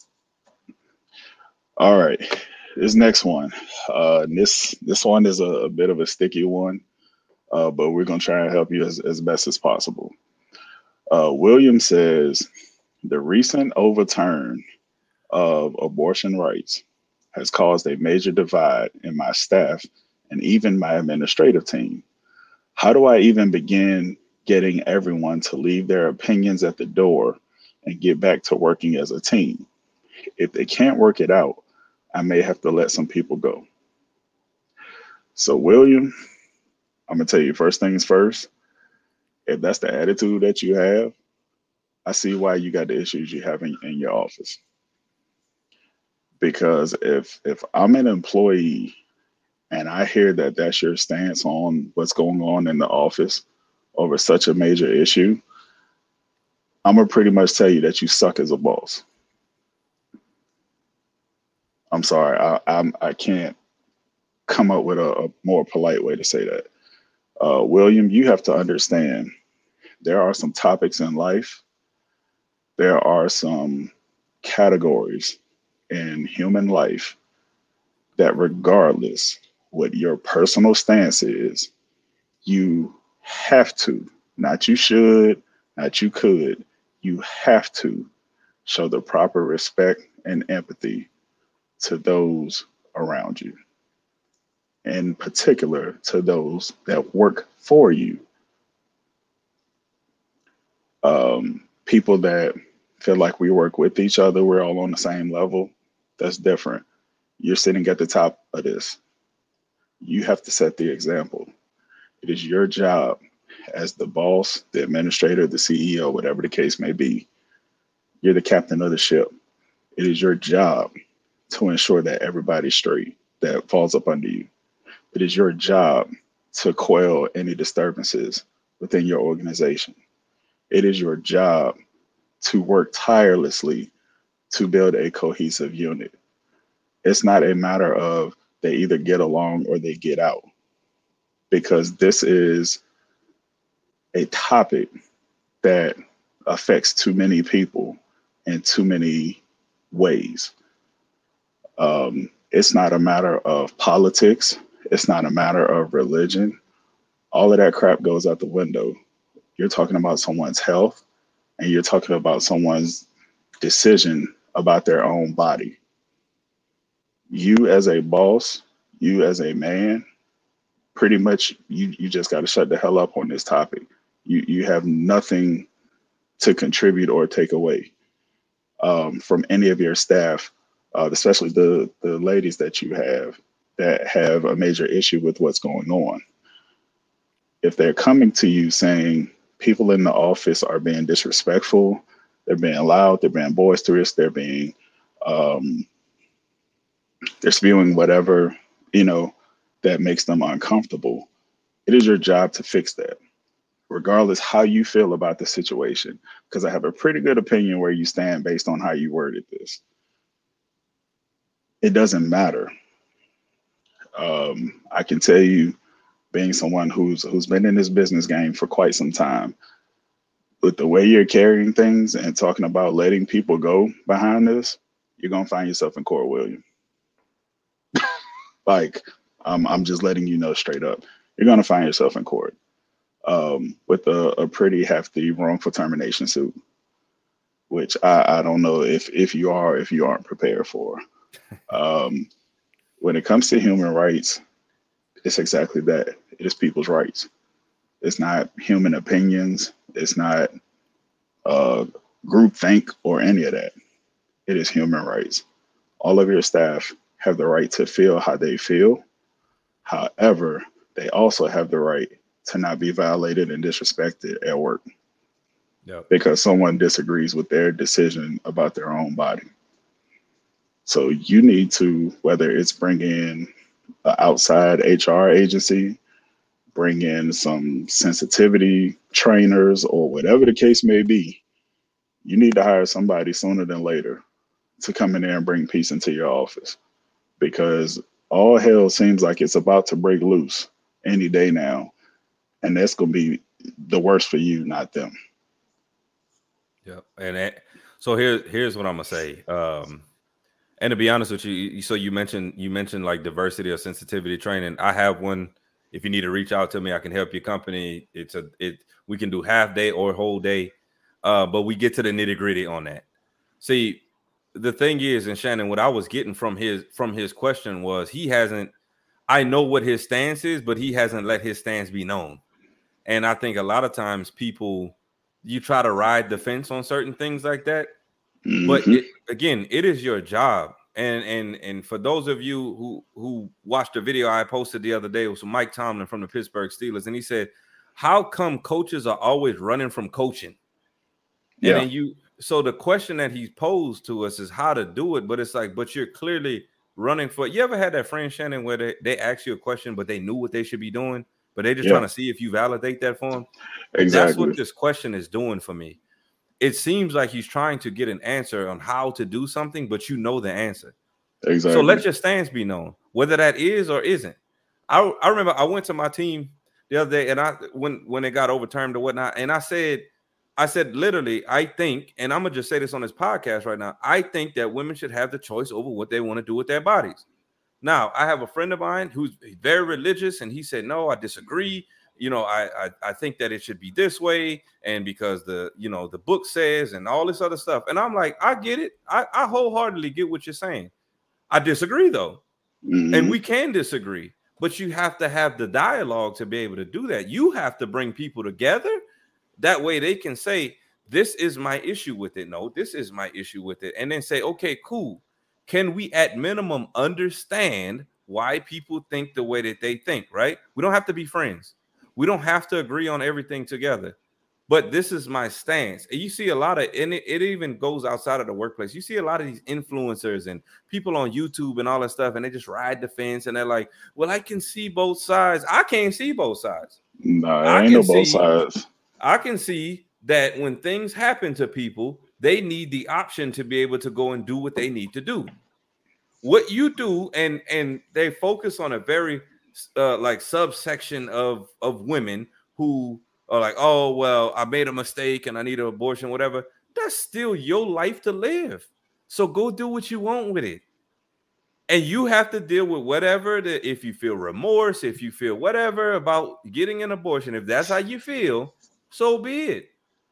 All right. This next one. This one is a bit of a sticky one, but we're gonna try and help you as best as possible. William says the recent overturn of abortion rights has caused a major divide in my staff and even my administrative team. How do I even begin getting everyone to leave their opinions at the door and get back to working as a team? If they can't work it out, I may have to let some people go. So, William, I'm going to tell you first things first. If that's the attitude that you have, I see why you got the issues you have in your office. Because if I'm an employee and I hear that that's your stance on what's going on in the office over such a major issue, I'm going to pretty much tell you that you suck as a boss. I'm sorry, I can't come up with a more polite way to say that. William, you have to understand there are some topics in life, there are some categories in human life that regardless what your personal stance is, you have to, not you should, not you could, you have to show the proper respect and empathy to those around you, in particular to those that work for you. People that feel like we work with each other, we're all on the same level, that's different. You're sitting at the top of this. You have to set the example. It is your job as the boss, the administrator, the CEO, whatever the case may be. You're the captain of the ship. It is your job to ensure that everybody's straight that falls up under you. It is your job to quell any disturbances within your organization. It is your job to work tirelessly to build a cohesive unit. It's not a matter of they either get along or they get out, because this is a topic that affects too many people in too many ways. It's not a matter of politics. It's not a matter of religion. All of that crap goes out the window. You're talking about someone's health and you're talking about someone's decision about their own body. You as a boss, you as a man, pretty much you just got to shut the hell up on this topic. You have nothing to contribute or take away from any of your staff, especially the ladies that you have that have a major issue with what's going on. If they're coming to you saying people in the office are being disrespectful, they're being loud, they're being boisterous, they're being they're spewing whatever, that makes them uncomfortable, it is your job to fix that, regardless how you feel about the situation, because I have a pretty good opinion where you stand based on how you worded this. It doesn't matter. I can tell you, being someone who's been in this business game for quite some time, with the way you're carrying things and talking about letting people go behind this, you're gonna find yourself in court, William. Like, I'm just letting you know straight up, you're gonna find yourself in court with a pretty hefty wrongful termination suit, which I don't know if you are, if you aren't prepared for. When it comes to human rights, It's exactly that. It is people's rights. It's not human opinions. It's not groupthink or any of that. It is human rights. All of your staff have the right to feel how they feel. However, they also have the right to not be violated and disrespected at work. Yep. Because someone disagrees with their decision about their own body. So you need to, whether it's bring in an outside HR agency, bring in some sensitivity trainers, or whatever the case may be, you need to hire somebody sooner than later to come in there and bring peace into your office, because all hell seems like it's about to break loose any day now. And that's going to be the worst for you, not them. Yep. And so here's what I'm going to say. And to be honest with you, so you mentioned like diversity or sensitivity training. I have one. If you need to reach out to me, I can help your company. We can do half day or whole day. But we get to the nitty gritty on that. See, the thing is, and Shannon, what I was getting from his question was I know what his stance is, but he hasn't let his stance be known. And I think a lot of times you try to ride the fence on certain things like that. Mm-hmm. But it is your job. And for those of you who watched the video I posted the other day, it was Mike Tomlin from the Pittsburgh Steelers. And he said, how come coaches are always running from coaching? Yeah. And then so the question that he posed to us is how to do it, but it's like, but you're clearly running for. You ever had that friend, Shannon, where they ask you a question, but they knew what they should be doing, but they're just trying to see if you validate that for them? Exactly. That's what this question is doing for me. It seems like he's trying to get an answer on how to do something, but you know the answer. Exactly. So let your stance be known, whether that is or isn't. I remember I went to my team the other day, and when it got overturned or whatnot, and I said literally, I think, and I'm gonna just say this on this podcast right now, I think that women should have the choice over what they want to do with their bodies. Now, I have a friend of mine who's very religious, and he said, no, I disagree. I think that it should be this way, and because the book says, and all this other stuff. And I'm like, I get it. I wholeheartedly get what you're saying. I disagree though. Mm-hmm. And we can disagree, but you have to have the dialogue to be able to do that. You have to bring people together. That way they can say, this is my issue with it. No, this is my issue with it. And then say, okay, cool. Can we at minimum understand why people think the way that they think, right? We don't have to be friends. We don't have to agree on everything together. But this is my stance. And you see a lot of, and it even goes outside of the workplace. You see a lot of these influencers and people on YouTube and all that stuff, and they just ride the fence and they're like, well, I can see both sides. I can't see both sides. No, I ain't no both sides. I can see that when things happen to people, they need the option to be able to go and do what they need to do. What you do, and they focus on a very like subsection of women who are like, oh, well, I made a mistake and I need an abortion, whatever. That's still your life to live. So go do what you want with it. And you have to deal with whatever, if you feel remorse, if you feel whatever about getting an abortion, if that's how you feel, so be it.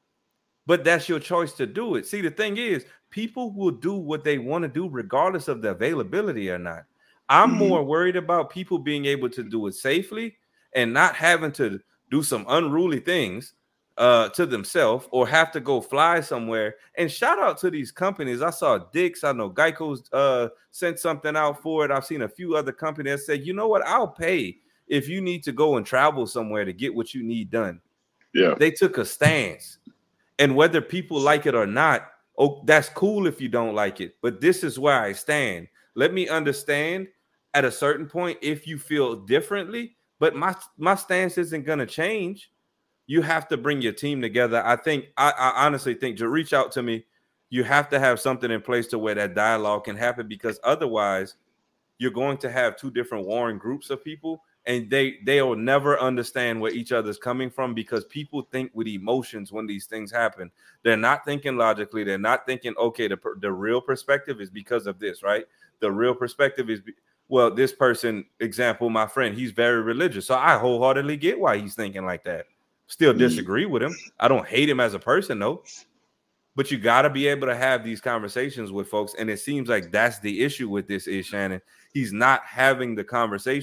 But that's your choice to do it. See, the thing is, people will do what they want to do regardless of the availability or not. I'm more worried about people being able to do it safely and not having to do some unruly things to themselves or have to go fly somewhere. And shout out to these companies. I saw Dick's. I know Geico's sent something out for it. I've seen a few other companies that said, you know what, I'll pay if you need to go and travel somewhere to get what you need done. Yeah. They took a stance. And whether people like it or not, oh, that's cool if you don't like it. But this is where I stand. Let me understand at a certain point if you feel differently. But my stance isn't going to change. You have to bring your team together. I honestly think, to reach out to me, you have to have something in place to where that dialogue can happen, because otherwise you're going to have two different warring groups of people, and they'll never understand where each other's coming from, because people think with emotions when these things happen. They're not thinking logically. They're not thinking, okay, the real perspective is because of this, right? The real perspective is, well, this person, example, my friend, he's very religious. So I wholeheartedly get why he's thinking like that. Still disagree with him. I don't hate him as a person, though. But you got to be able to have these conversations with folks. And it seems like that's the issue with this is, Shannon. He's not having the conversations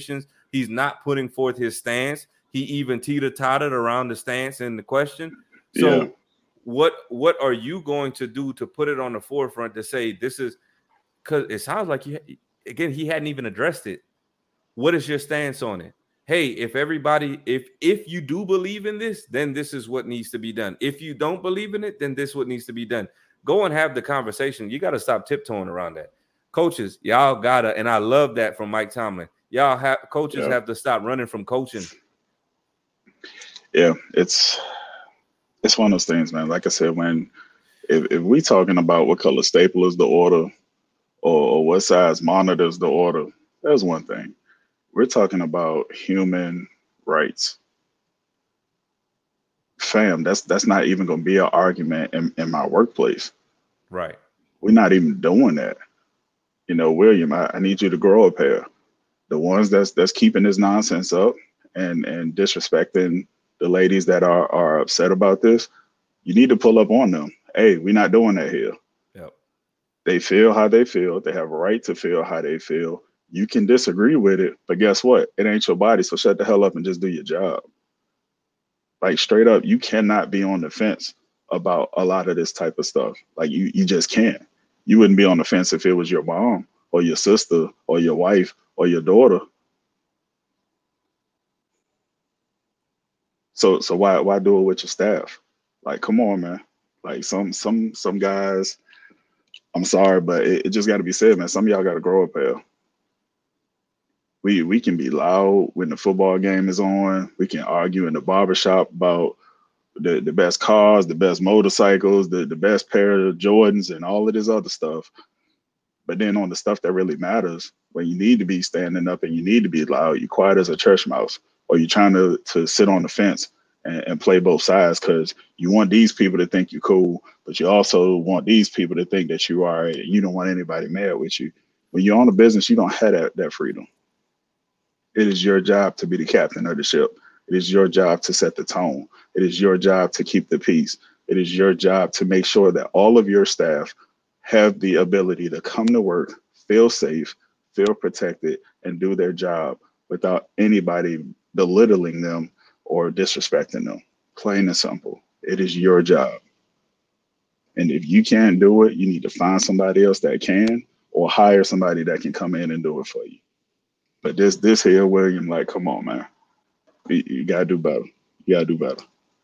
He's not putting forth his stance. He even teeter-tottered around the stance in the question. So what are you going to do to put it on the forefront to say this is, because it sounds like he hadn't even addressed it. What is your stance on it? Hey, if you do believe in this, then this is what needs to be done. If you don't believe in it, then this is what needs to be done. Go and have the conversation. You got to stop tiptoeing around that. Coaches, y'all gotta, and I love that from Mike Tomlin. Coaches have to stop running from coaching. Yeah, it's one of those things, man. Like I said, if we talking about what color staple is the order or what size monitor is the order, that's one thing. We're talking about human rights. Fam, that's not even going to be an argument in my workplace. Right. We're not even doing that. You know, William, I need you to grow a pair. The ones that's keeping this nonsense up and disrespecting the ladies that are upset about this, you need to pull up on them. Hey, we're not doing that here. Yep. They feel how they feel. They have a right to feel how they feel. You can disagree with it, but guess what? It ain't your body, so shut the hell up and just do your job. Like, straight up, you cannot be on the fence about a lot of this type of stuff. Like, you just can't. You wouldn't be on the fence if it was your mom or your sister or your wife or your daughter. So why do it with your staff? Like, come on, man. Like, some guys, I'm sorry, but it just got to be said, man. Some of y'all got to grow up here. We can be loud when the football game is on. We can argue in the barbershop about the best cars, the best motorcycles, the best pair of Jordans and all of this other stuff. But then on the stuff that really matters, when you need to be standing up and you need to be loud, you're quiet as a church mouse, or you're trying to sit on the fence and play both sides because you want these people to think you're cool, but you also want these people to think that you are, you don't want anybody mad with you. When you're on the business, you don't have that freedom. It is your job to be the captain of the ship. It is your job to set the tone. It is your job to keep the peace. It is your job to make sure that all of your staff have the ability to come to work, feel safe, feel protected, and do their job without anybody belittling them or disrespecting them. Plain and simple. It is your job. And if you can't do it, you need to find somebody else that can, or hire somebody that can come in and do it for you. But this here, William, like, come on, man. You gotta do better. You gotta do better.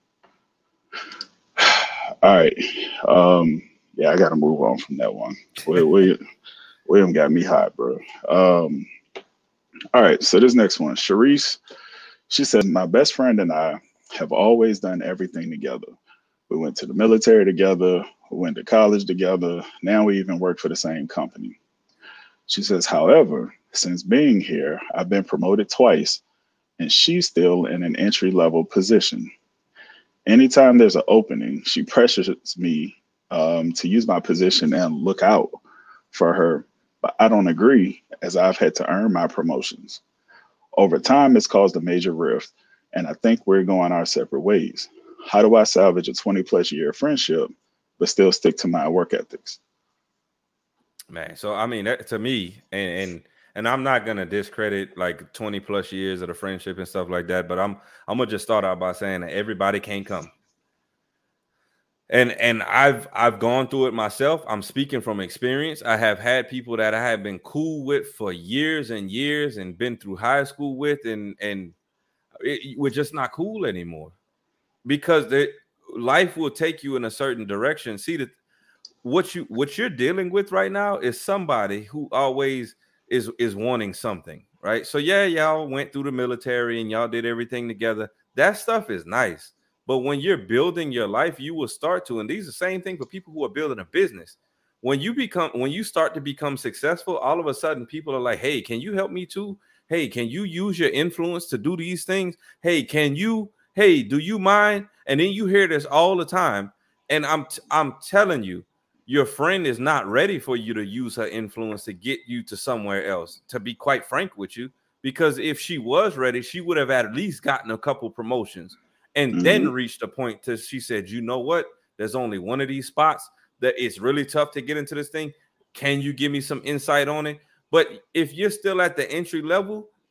All right. Yeah, I gotta move on from that one. William got me hot, bro. All right, so this next one, Sharice, she said, my best friend and I have always done everything together. We went to the military together. We went to college together. Now we even work for the same company. She says, however, since being here, I've been promoted twice, and she's still in an entry-level position. Anytime there's an opening, she pressures me to use my position and look out for her, but I don't agree, as I've had to earn my promotions. Over time, it's caused a major rift, and I think we're going our separate ways. How do I salvage a 20-plus year friendship, but still stick to my work ethics? Man, so I mean, that, to me, and I'm not gonna discredit like 20 plus years of the friendship and stuff like that, but I'm gonna just start out by saying that everybody can't come. And I've gone through it myself. I'm speaking from experience. I have had people that I have been cool with for years and years and been through high school with, and we're just not cool anymore because life will take you in a certain direction. See that. What you're dealing with right now is somebody who always is wanting something, right? So yeah, y'all went through the military and y'all did everything together. That stuff is nice. But when you're building your life, you will start to, and these are the same thing for people who are building a business. When you start to become successful, all of a sudden people are like, hey, can you help me too? Hey, can you use your influence to do these things? Hey, do you mind? And then you hear this all the time. And I'm telling you, your friend is not ready for you to use her influence to get you to somewhere else, to be quite frank with you, because if she was ready, she would have at least gotten a couple promotions and then reached a point to, she said, you know what? There's only one of these spots that it's really tough to get into this thing. Can you give me some insight on it? But if you're still at the entry level,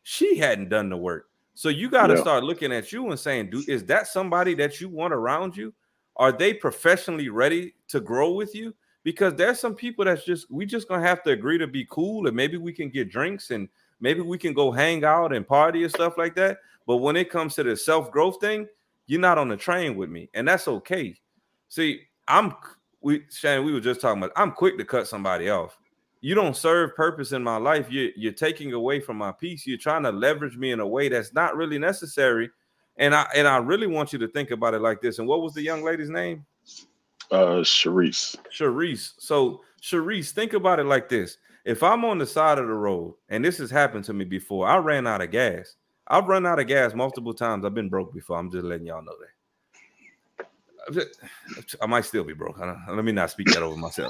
she hadn't done the work. So you got to start looking at you and saying, is that somebody that you want around you? Are they professionally ready to grow with you? Because there's some people we just gonna have to agree to be cool, and maybe we can get drinks and maybe we can go hang out and party and stuff like that. But when it comes to the self-growth thing, you're not on the train with me, and that's okay. See, Shane, we were just talking about, I'm quick to cut somebody off. You don't serve purpose in my life. You're taking away from my peace. You're trying to leverage me in a way that's not really necessary. And I really want you to think about it like this. And what was the young lady's name? Sharice. So Sharice, think about it like this. If I'm on the side of the road, and this has happened to me before, I ran out of gas. I've run out of gas multiple times. I've been broke before. I'm just letting y'all know that. I might still be broke. Let me not speak that over myself.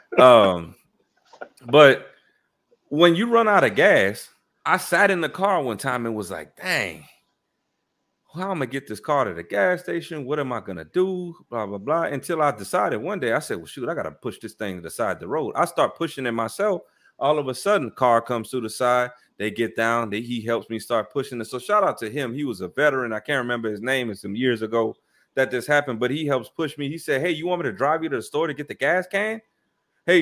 But when you run out of gas, I sat in the car one time and was like, dang, how am I going to get this car to the gas station? What am I going to do? Blah, blah, blah. Until I decided one day, I said, well, shoot, I got to push this thing to the side of the road. I start pushing it myself. All of a sudden, car comes to the side. They get down. He helps me start pushing it. So shout out to him. He was a veteran. I can't remember his name. It's some years ago that this happened, but he helps push me. He said, hey, you want me to drive you to the store to get the gas can? Hey,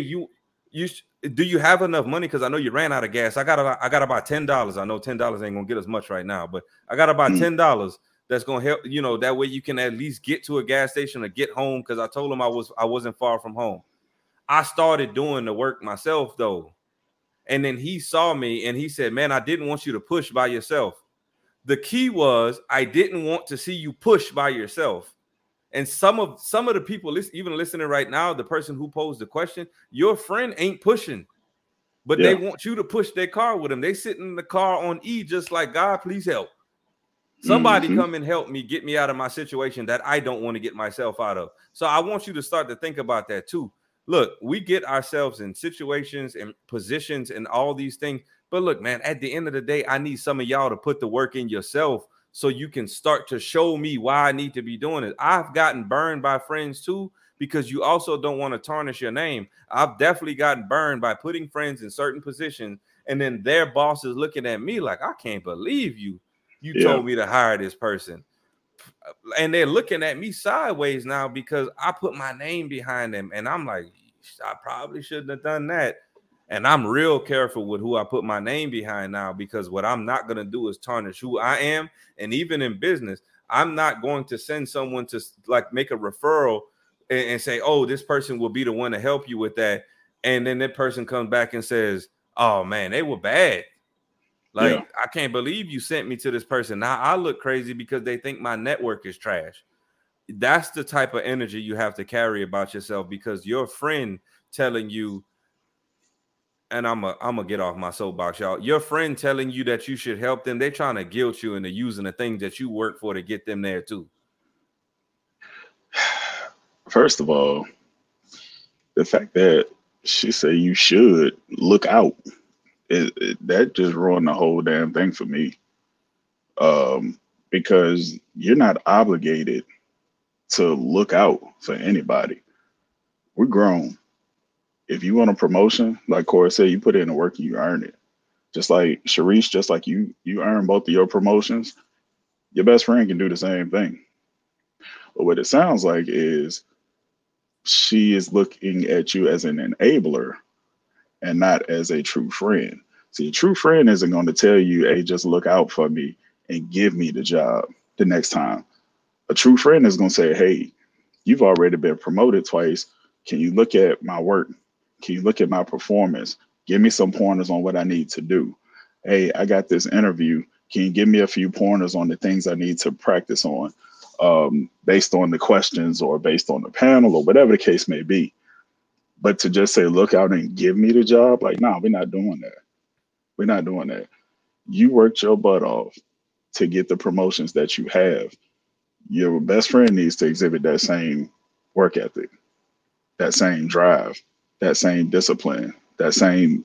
do you have enough money? Because I know you ran out of gas. I got about $10. I know $10 ain't gonna get us much right now, but I got about $10 that's gonna help. That way you can at least get to a gas station or get home. Because I told him I wasn't far from home. I started doing the work myself though, and then he saw me and he said, "Man, I didn't want you to push by yourself." The key was I didn't want to see you push by yourself. And some of the people even listening right now, the person who posed the question, your friend ain't pushing, but they want you to push their car with them. They sitting in the car on E, just like, God, please help. Somebody come and help me, get me out of my situation that I don't want to get myself out of. So I want you to start to think about that too. Look, we get ourselves in situations and positions and all these things. But look, man, at the end of the day, I need some of y'all to put the work in yourself so you can start to show me why I need to be doing it. I've gotten burned by friends too, because you also don't want to tarnish your name. I've definitely gotten burned by putting friends in certain positions, and then their boss is looking at me like, I can't believe you told me to hire this person. And they're looking at me sideways now because I put my name behind them. And I'm like, I probably shouldn't have done that. And I'm real careful with who I put my name behind now, because what I'm not going to do is tarnish who I am. And even in business, I'm not going to send someone to like make a referral and say, oh, this person will be the one to help you with that. And then that person comes back and says, oh, man, they were bad. Like, I can't believe you sent me to this person. Now I look crazy because they think my network is trash. That's the type of energy you have to carry about yourself, because your friend telling you, and I'm gonna get off my soapbox, y'all. Your friend telling you that you should help them, they're trying to guilt you into using the things that you work for to get them there too. First of all, the fact that she said you should look out, that just ruined the whole damn thing for me. Because you're not obligated to look out for anybody. We're grown. If you want a promotion, like Corey said, you put in the work and you earn it. Just like Sharice, just like you earn both of your promotions, your best friend can do the same thing. But what it sounds like is she is looking at you as an enabler and not as a true friend. See, a true friend isn't going to tell you, hey, just look out for me and give me the job the next time. A true friend is going to say, hey, you've already been promoted twice. Can you look at my work? Can you look at my performance? Give me some pointers on what I need to do. Hey, I got this interview. Can you give me a few pointers on the things I need to practice on, based on the questions or based on the panel or whatever the case may be? But to just say, look out and give me the job, like, no, we're not doing that. We're not doing that. You worked your butt off to get the promotions that you have. Your best friend needs to exhibit that same work ethic, that same drive, that same discipline, that same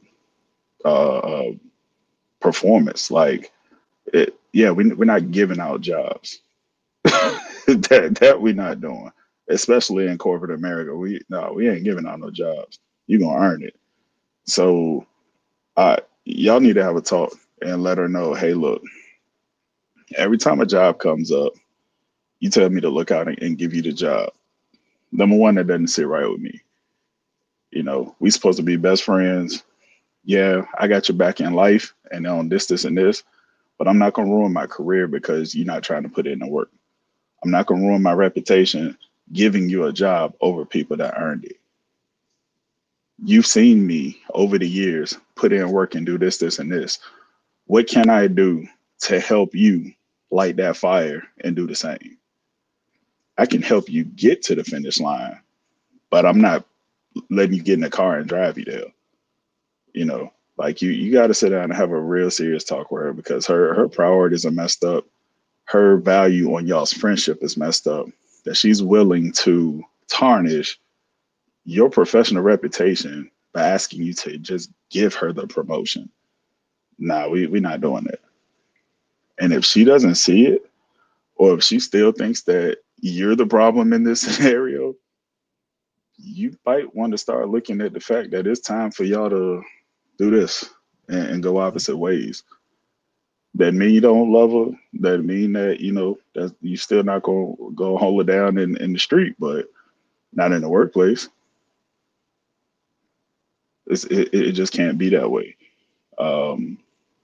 performance. Like, we're not giving out jobs. that we're not doing, especially in corporate America. We ain't giving out no jobs. You're gonna earn it. So y'all need to have a talk and let her know, hey, look, every time a job comes up, you tell me to look out and give you the job. Number one, that doesn't sit right with me. You know, we supposed to be best friends. Yeah, I got your back in life and on this, and this, but I'm not gonna ruin my career because you're not trying to put in the work. I'm not gonna ruin my reputation giving you a job over people that earned it. You've seen me over the years put in work and do this, and this. What can I do to help you light that fire and do the same? I can help you get to the finish line, but I'm not letting you get in the car and drive you there. You know, like you got to sit down and have a real serious talk with her because her priorities are messed up. Her value on y'all's friendship is messed up. That she's willing to tarnish your professional reputation by asking you to just give her the promotion. Nah, we're not doing that. And if she doesn't see it, or if she still thinks that you're the problem in this scenario, you might want to start looking at the fact that it's time for y'all to do this and go opposite ways. That mean you don't love her. That mean that, you know, that you still not gonna go hold her down in the street, but not in the workplace. It just can't be that way. Um,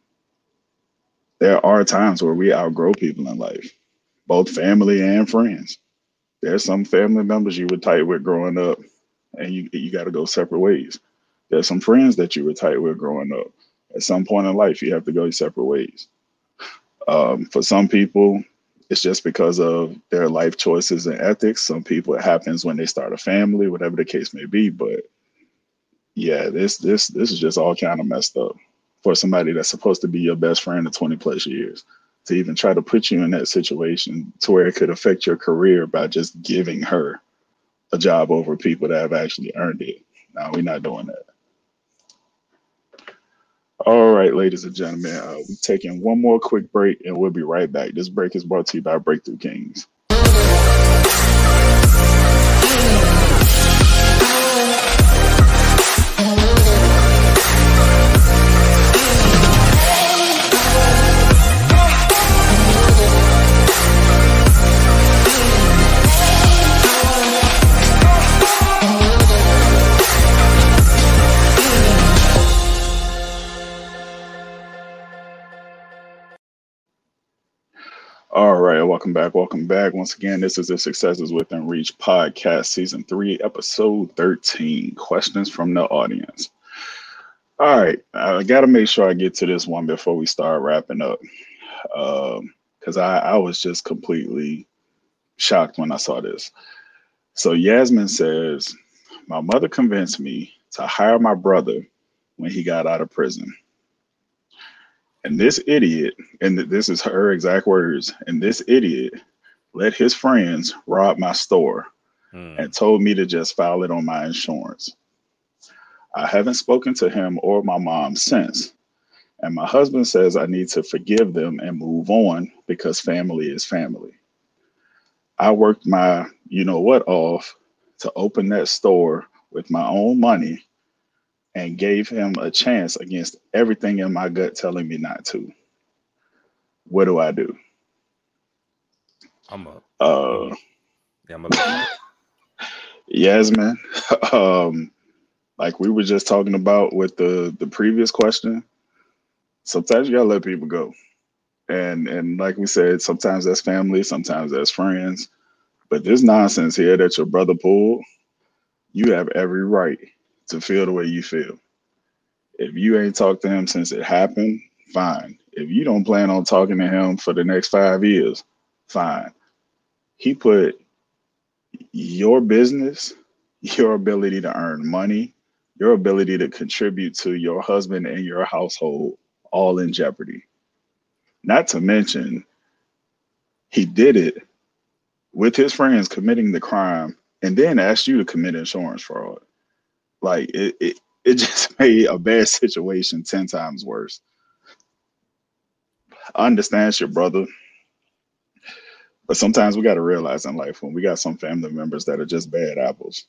there are times where we outgrow people in life, both family and friends. There's some family members you were tight with growing up, and you got to go separate ways. There's some friends that you were tight with growing up. At some point in life, you have to go your separate ways. For some people, it's just because of their life choices and ethics. Some people, it happens when they start a family, whatever the case may be. But yeah, this is just all kind of messed up for somebody that's supposed to be your best friend of 20 plus years to even try to put you in that situation to where it could affect your career by just giving her a job over people that have actually earned it. No, we're not doing that. All right, ladies and gentlemen, we're taking one more quick break and we'll be right back. This break is brought to you by Breakthrough Kings. All right, welcome back. Welcome back. Once again, this is the Successes Within Reach podcast, season 3, episode 13. Questions from the audience. All right, I got to make sure I get to this one before we start wrapping up, because I was just completely shocked when I saw this. So Yasmin says, my mother convinced me to hire my brother when he got out of prison. And this idiot, and this is her exact words, and this idiot let his friends rob my store and told me to just file it on my insurance. I haven't spoken to him or my mom since. And my husband says I need to forgive them and move on because family is family. I worked my you-know-what off to open that store with my own money and gave him a chance against everything in my gut telling me not to. What do I do? Yasmin, like we were just talking about with the previous question, sometimes you gotta let people go. And like we said, sometimes that's family, sometimes that's friends. But this nonsense here that your brother pulled, you have every right to feel the way you feel. If you ain't talked to him since it happened, fine. If you don't plan on talking to him for the next 5 years, fine. He put your business, your ability to earn money, your ability to contribute to your husband and your household all in jeopardy. Not to mention, he did it with his friends committing the crime and then asked you to commit insurance fraud. Like it just made a bad situation 10 times worse. I understand it's your brother, but sometimes we got to realize in life when we got some family members that are just bad apples.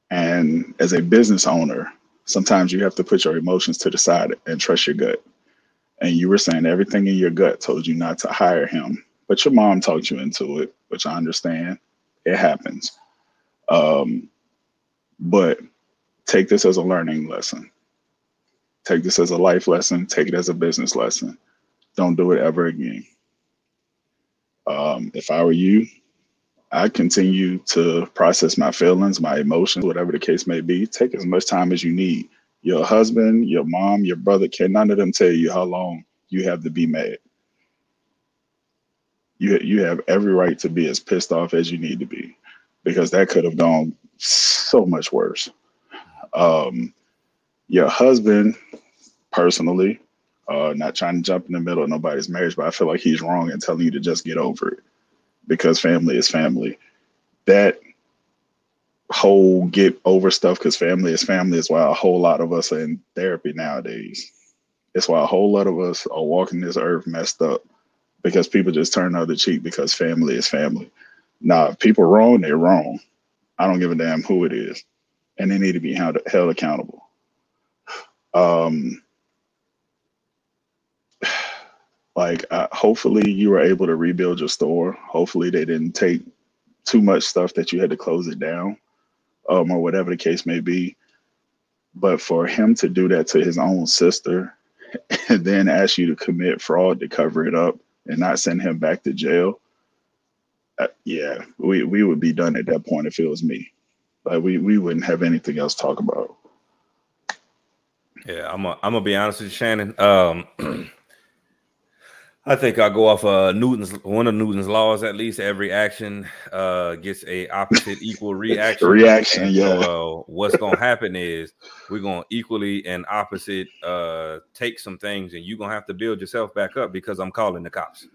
And as a business owner, sometimes you have to put your emotions to the side and trust your gut. and you were saying everything in your gut told you not to hire him, but your mom talked you into it, which I understand. It happens. Um, but take this as a learning lesson. Take this as a life lesson. Take it as a business lesson. Don't do it ever again. If I were you, I continue to process my feelings, my emotions, whatever the case may be. Take as much time as you need. Your husband, your mom, your brother, can none of them tell you how long you have to be mad. You have every right to be as pissed off as you need to be, because that could have gone so much worse. Your husband, personally, not trying to jump in the middle of nobody's marriage, but I feel like he's wrong in telling you to just get over it, because family is family. That whole get over stuff because family is why a whole lot of us are in therapy nowadays. It's why a whole lot of us are walking this earth messed up, because people just turn the other cheek because family is family. Now, if people wrong, they're wrong. I don't give a damn who it is, and they need to be held accountable. Hopefully you were able to rebuild your store. Hopefully they didn't take too much stuff that you had to close it down, or whatever the case may be. But for him to do that to his own sister and then ask you to commit fraud to cover it up and not send him back to jail, yeah, we would be done at that point if it was me. Like we wouldn't have anything else to talk about. Yeah, I'm gonna be honest with you, Shannon. I think I'll go off one of Newton's laws. At least every action gets a opposite equal reaction. Yeah. So what's gonna happen is we're gonna equally and opposite take some things, and you're gonna have to build yourself back up, because I'm calling the cops.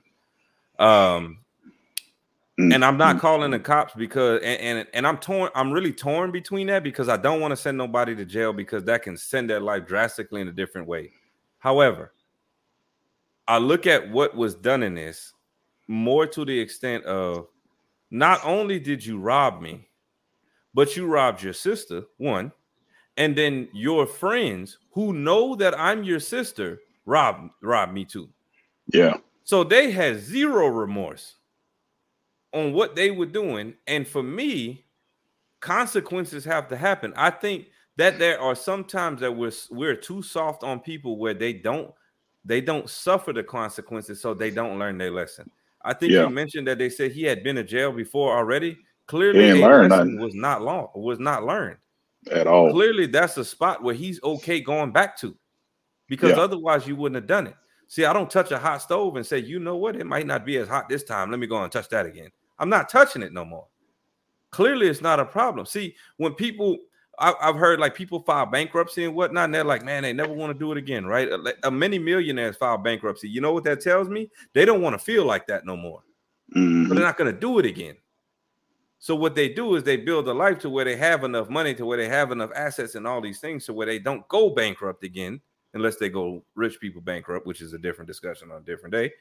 And I'm not calling the cops because and I'm torn. I'm really torn between that, because I don't want to send nobody to jail, because that can send their life drastically in a different way. However, I look at what was done in this more to the extent of, not only did you rob me, but you robbed your sister, one, and then your friends who know that I'm your sister robbed me too. Yeah. So they had zero remorse on what they were doing. And for me, consequences have to happen. I think that there are some times that we're too soft on people where they don't suffer the consequences, so they don't learn their lesson. I think you mentioned that they said he had been to jail before already. Clearly, a lesson was not learned at all. Clearly, that's a spot where he's okay going back to, because otherwise you wouldn't have done it. See, I don't touch a hot stove and say, you know what, it might not be as hot this time. Let me go and touch that again. I'm not touching it no more. Clearly, it's not a problem. See, when people, I've heard like people file bankruptcy and whatnot, and they're like, man, they never want to do it again, right? Many millionaires file bankruptcy. You know what that tells me? They don't want to feel like that no more. But they're not going to do it again. So what they do is they build a life to where they have enough money, to where they have enough assets and all these things, to where they don't go bankrupt again, unless they go rich people bankrupt, which is a different discussion on a different day.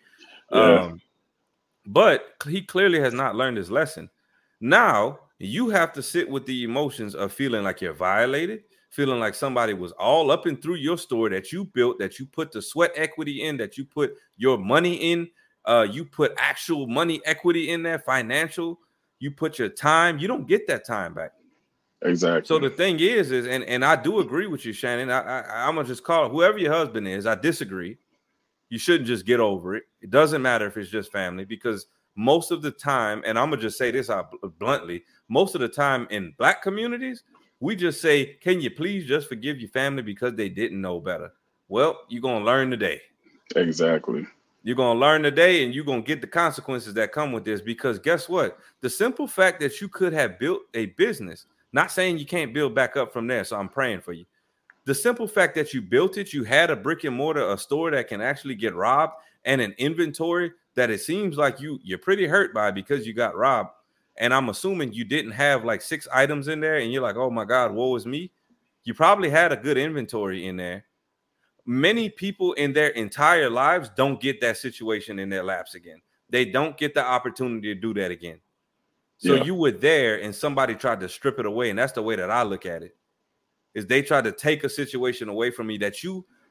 But he clearly has not learned his lesson. Now you have to sit with the emotions of feeling like you're violated, feeling like somebody was all up and through your store that you built, that you put the sweat equity in, that you put your money in, you put actual money equity in there, financial, you put your time. You don't get that time back. Exactly. So the thing is and I do agree with you, Shannon. I'm gonna just call it, whoever your husband is, I disagree. You shouldn't just get over it. It doesn't matter if it's just family, because most of the time, and I'm gonna just say this out bluntly, most of the time in Black communities, we just say, can you please just forgive your family because they didn't know better? Well, you're gonna learn today. Exactly. You're gonna learn today, and you're gonna get the consequences that come with this, because guess what? The simple fact that you could have built a business, not saying you can't build back up from there, so I'm praying for you. The simple fact that you built it, you had a brick and mortar, a store that can actually get robbed, and an inventory that it seems like you're pretty hurt by because you got robbed. And I'm assuming you didn't have like 6 items in there and you're like, oh my God, woe is me. You probably had a good inventory in there. Many people in their entire lives don't get that situation in their laps again. They don't get the opportunity to do that again. So you were there and somebody tried to strip it away. And that's the way that I look at it, is they tried to take a situation away from me that you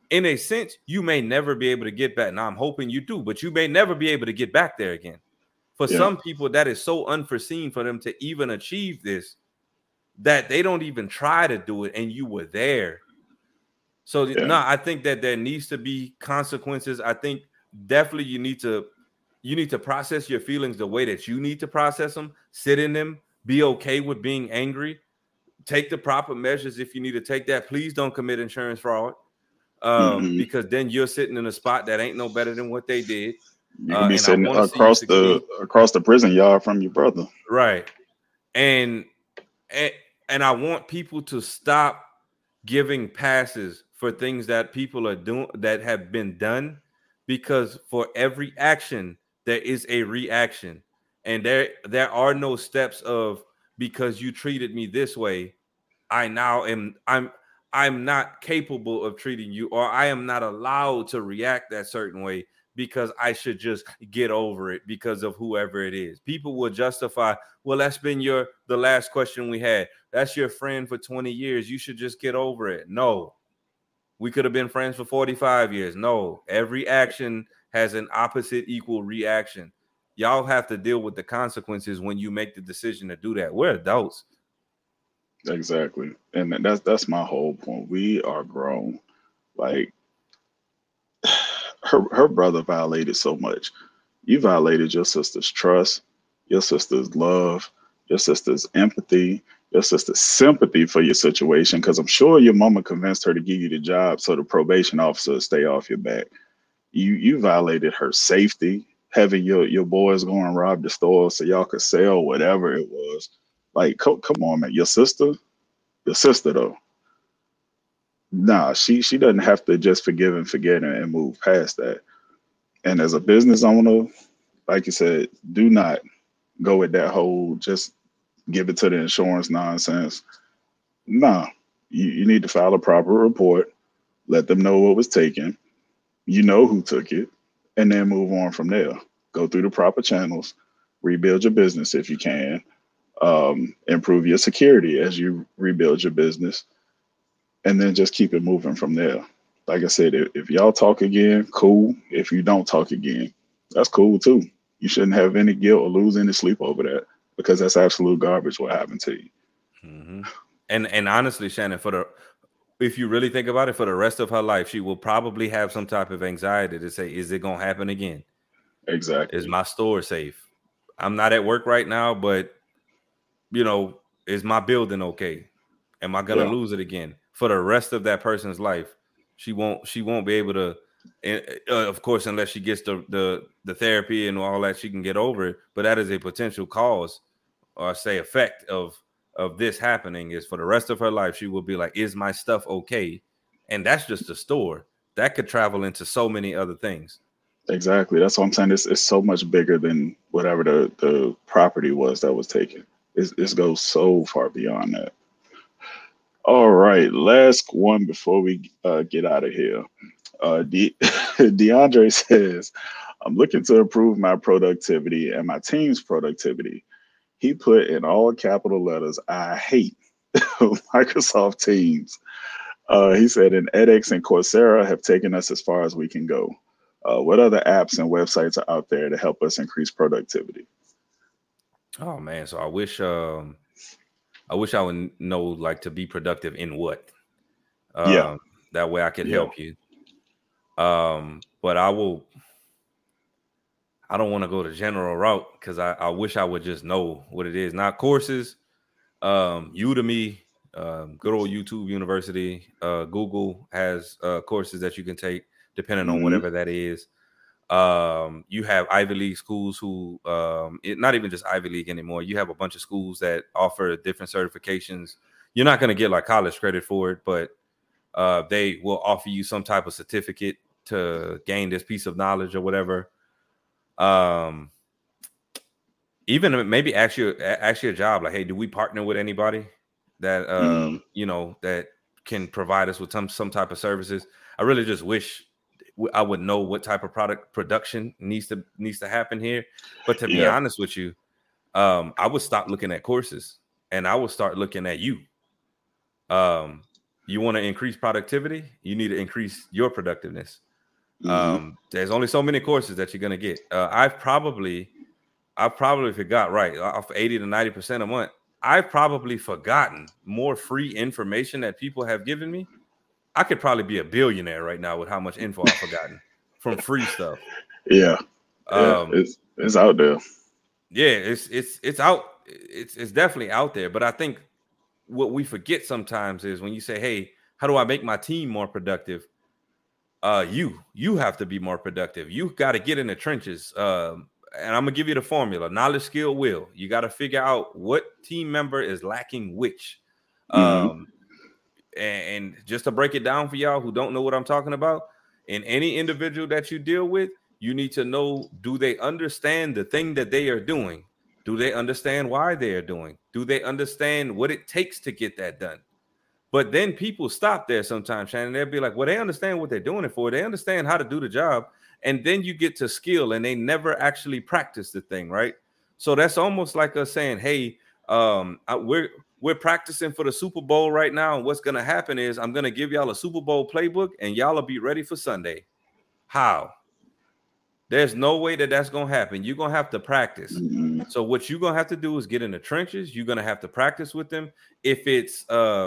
in a sense, you may never be able to get back. Now, I'm hoping you do, but you may never be able to get back there again. For some people, that is so unforeseen for them to even achieve this that they don't even try to do it, and you were there. So, no, I think that there needs to be consequences. I think definitely you need to process your feelings the way that you need to process them, sit in them, be okay with being angry, take the proper measures if you need to take that. Please don't commit insurance fraud. Because then you're sitting in a spot that ain't no better than what they did. You can be sitting across the prison yard from your brother. Right. And I want people to stop giving passes for things that people are doing that have been done, because for every action there is a reaction, and there are no steps of, because you treated me this way, I'm not capable of treating you, or I am not allowed to react that certain way because I should just get over it because of whoever it is. People will justify, well, that's been the last question we had. That's your friend for 20 years. You should just get over it. No, we could have been friends for 45 years. No, every action has an opposite equal reaction. Y'all have to deal with the consequences when you make the decision to do that. We're adults. Exactly. And that's my whole point. We are grown. Like, her brother violated so much. You violated your sister's trust, your sister's love, your sister's empathy, your sister's sympathy for your situation, because I'm sure your mama convinced her to give you the job so the probation officer would stay off your back. You violated her safety, having your boys go and rob the store so y'all could sell whatever it was. Like, come on, man. Your sister though. Nah, she doesn't have to just forgive and forget and move past that. And as a business owner, like you said, do not go with that whole just give it to the insurance nonsense. Nah, you need to file a proper report, let them know what was taken, you know who took it, and then move on from there. Go through the proper channels, rebuild your business if you can, improve your security as you rebuild your business, and then just keep it moving from there. Like I said, if y'all talk again, cool. If you don't talk again, that's cool too. You shouldn't have any guilt or lose any sleep over that, because that's absolute garbage what happened to you. Mm-hmm. And honestly, Shannon, if you really think about it, for the rest of her life, she will probably have some type of anxiety to say, is it going to happen again? Exactly. Is my store safe? I'm not at work right now, but is my building okay? Am I going to lose it again? For the rest of that person's life, she won't be able to, of course, unless she gets the therapy and all that, she can get over it. But that is a potential cause, or say effect of this happening, is for the rest of her life, she will be like, is my stuff okay? And that's just a store. That could travel into so many other things. Exactly. That's what I'm saying. It's so much bigger than whatever the property was that was taken. It goes so far beyond that. All right, last one before we get out of here. DeAndre says, I'm looking to improve my productivity and my team's productivity. He put in all capital letters, I hate Microsoft Teams. He said, and edX and Coursera have taken us as far as we can go. What other apps and websites are out there to help us increase productivity? Oh, man. So I wish I would know, like, to be productive in what. That way I could help you. But I don't want to go the general route, because I wish I would just know what it is. Not courses, Udemy, good old YouTube University. Google has courses that you can take depending on whatever that is. You have Ivy League schools who, not even just Ivy League anymore. You have a bunch of schools that offer different certifications. You're not going to get like college credit for it, but they will offer you some type of certificate to gain this piece of knowledge or whatever. Even maybe ask you a job, like, hey, do we partner with anybody that that can provide us with some type of services? I really just wish I would know what type of product production needs to happen here. But to be honest with you, I would stop looking at courses and I would start looking at you. You want to increase productivity, you need to increase your productiveness. Mm-hmm. There's only so many courses that you're going to get. I've probably forgot, right, off 80 to 90% a month. I've probably forgotten more free information that people have given me. I could probably be a billionaire right now with how much info I've forgotten from free stuff. Yeah, yeah, Um, it's out there. yeah, it's out. It's definitely out there. But I think what we forget sometimes is when you say, "Hey, how do I make my team more productive?" You have to be more productive. You got to get in the trenches. And I'm gonna give you the formula: knowledge, skill, will. You got to figure out what team member is lacking which. Mm-hmm. And just to break it down for y'all who don't know what I'm talking about, in any individual that you deal with, you need to know, do they understand the thing that they are doing? Do they understand why they are doing? Do they understand what it takes to get that done? But then people stop there sometimes, Shannon. They'll be like, well, they understand what they're doing it for. They understand how to do the job. And then you get to skill and they never actually practice the thing, right? So that's almost like us saying, hey, we're practicing for the Super Bowl right now. And what's going to happen is I'm going to give y'all a Super Bowl playbook and y'all will be ready for Sunday. How? There's no way that that's going to happen. You're going to have to practice. Mm-hmm. So what you're going to have to do is get in the trenches. You're going to have to practice with them. If it's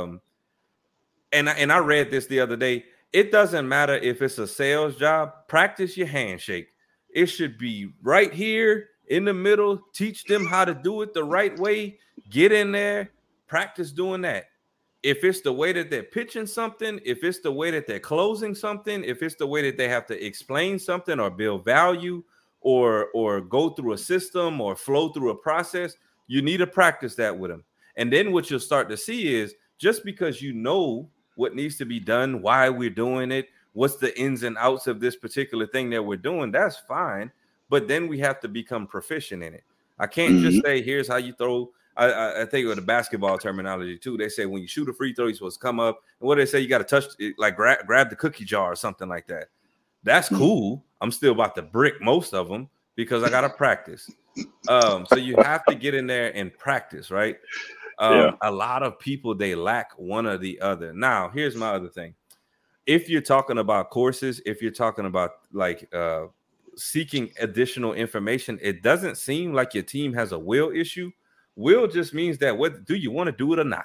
and I read this the other day. It doesn't matter if it's a sales job. Practice your handshake. It should be right here in the middle. Teach them how to do it the right way. Get in there. Practice doing that. If it's the way that they're pitching something, if it's the way that they're closing something, if it's the way that they have to explain something or build value or go through a system or flow through a process, you need to practice that with them. And then what you'll start to see is just because you know what needs to be done, why we're doing it, what's the ins and outs of this particular thing that we're doing, that's fine. But then we have to become proficient in it. I can't just say, here's how you throw. I think with the basketball terminology too, they say when you shoot a free throw, you're supposed to come up. And what they say, you got to touch it, like grab the cookie jar or something like that. That's cool. I'm still about to brick most of them because I got to practice. So you have to get in there and practice, right? Yeah. A lot of people, they lack one or the other. Now, here's my other thing. If you're talking about courses, if you're talking about like seeking additional information, it doesn't seem like your team has a will issue. Will just means that what do you want to do it or not?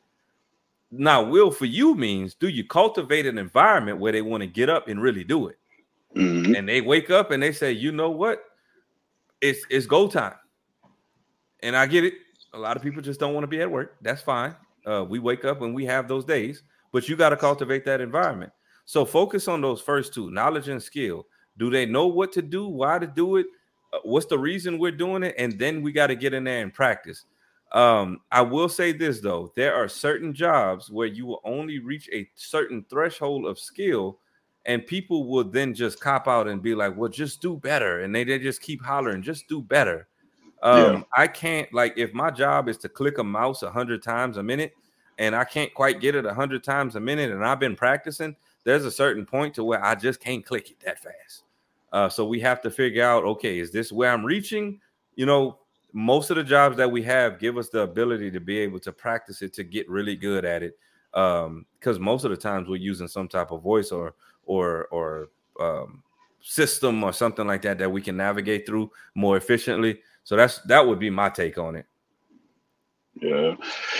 Now, will for you means, do you cultivate an environment where they want to get up and really do it? Mm-hmm. And they wake up and they say, you know what? It's go time. And I get it. A lot of people just don't want to be at work. That's fine. We wake up and we have those days, but you got to cultivate that environment. So focus on those first two, knowledge and skill. Do they know what to do, why to do it? What's the reason we're doing it? And then we got to get in there and practice. I will say this, though. There are certain jobs where you will only reach a certain threshold of skill, and people will then just cop out and be like, well, just do better. And they just keep hollering, just do better. I can't, like, if my job is to click a mouse 100 times a minute and I can't quite get it 100 times a minute and I've been practicing, there's a certain point to where I just can't click it that fast. So we have to figure out, okay, is this where I'm reaching? You know, most of the jobs that we have give us the ability to be able to practice it, to get really good at it. Because most of the times we're using some type of voice or system or something like that we can navigate through more efficiently. So that would be my take on it. Yeah.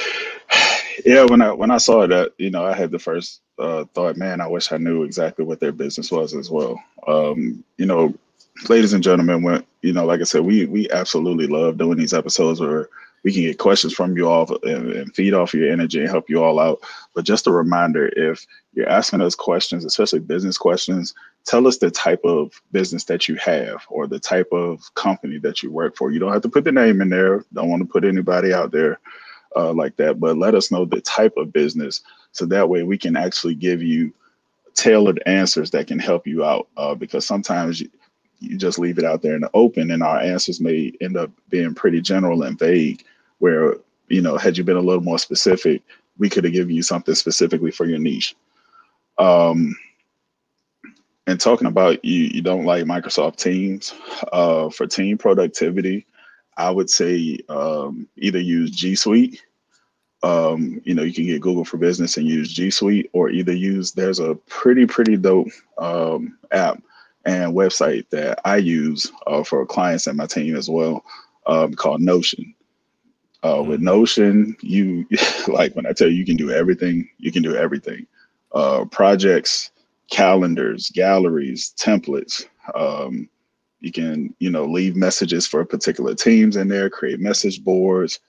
Yeah, when I saw that, I had the first thought, man, I wish I knew exactly what their business was as well. Ladies and gentlemen, like I said, we absolutely love doing these episodes where we can get questions from you all and feed off your energy and help you all out. But just a reminder, if you're asking us questions, especially business questions, tell us the type of business that you have or the type of company that you work for. You don't have to put the name in there. Don't want to put anybody out there like that, but let us know the type of business so that way we can actually give you tailored answers that can help you out, because sometimes you just leave it out there in the open and our answers may end up being pretty general and vague, where had you been a little more specific, we could have given you something specifically for your niche. And talking about you don't like Microsoft Teams, for team productivity, I would say either use G Suite You can get Google for Business and use G Suite, or either there's a pretty dope app and website that I use for clients and my team as well, called Notion. With Notion, you like when I tell you can do everything, you can do everything. Projects, calendars, galleries, templates. You can, leave messages for particular teams in there, create message boards,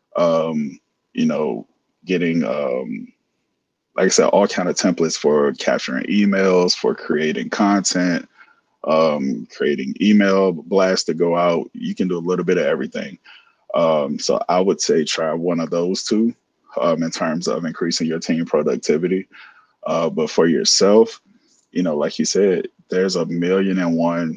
getting, like I said, all kind of templates for capturing emails, for creating content, creating email blasts to go out. You can do a little bit of everything. So I would say try one of those two in terms of increasing your team productivity. But for yourself, like you said, there's 1,000,001,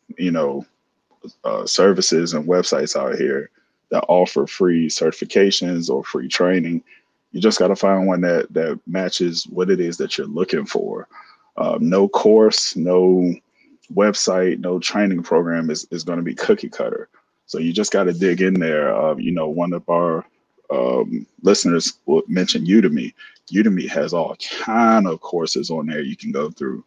services and websites out here that offer free certifications or free training. You just got to find one that matches what it is that you're looking for. No course, no website, no training program is going to be cookie cutter. So you just got to dig in there. One of our listeners mentioned Udemy. Udemy has all kind of courses on there you can go through.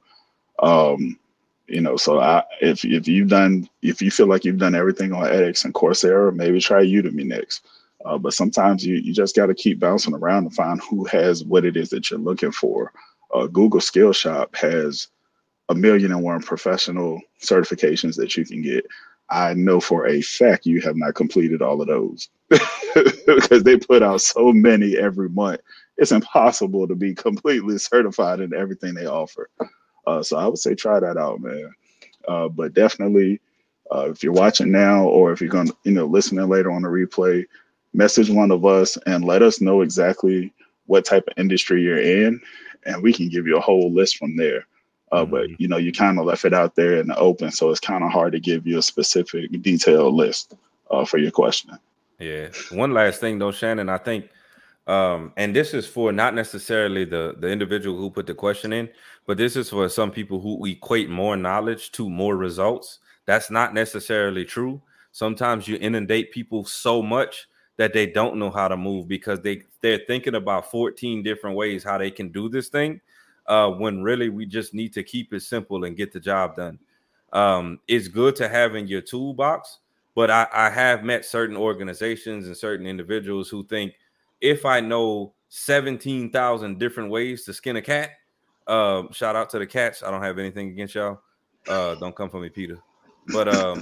So if you feel like you've done everything on edX and Coursera, maybe try Udemy next. But sometimes you just got to keep bouncing around to find who has what it is that you're looking for. Google Skillshop has 1,000,001 professional certifications that you can get. I know for a fact you have not completed all of those because they put out so many every month. It's impossible to be completely certified in everything they offer. So I would say try that out, man. But definitely, if you're watching now, or if you're going to, listening later on the replay, message one of us and let us know exactly what type of industry you're in, and we can give you a whole list from there. But you kind of left it out there in the open, so it's kind of hard to give you a specific detailed list for your question. Yeah. One last thing though, Shannon, I think, and this is for not necessarily the individual who put the question in, but this is for some people who equate more knowledge to more results. That's not necessarily true. Sometimes you inundate people so much that they don't know how to move because they're thinking about 14 different ways how they can do this thing. When really we just need to keep it simple and get the job done. It's good to have in your toolbox, but I have met certain organizations and certain individuals who think if I know 17,000 different ways to skin a cat, shout out to the cats. I don't have anything against y'all. Don't come for me, Peter. But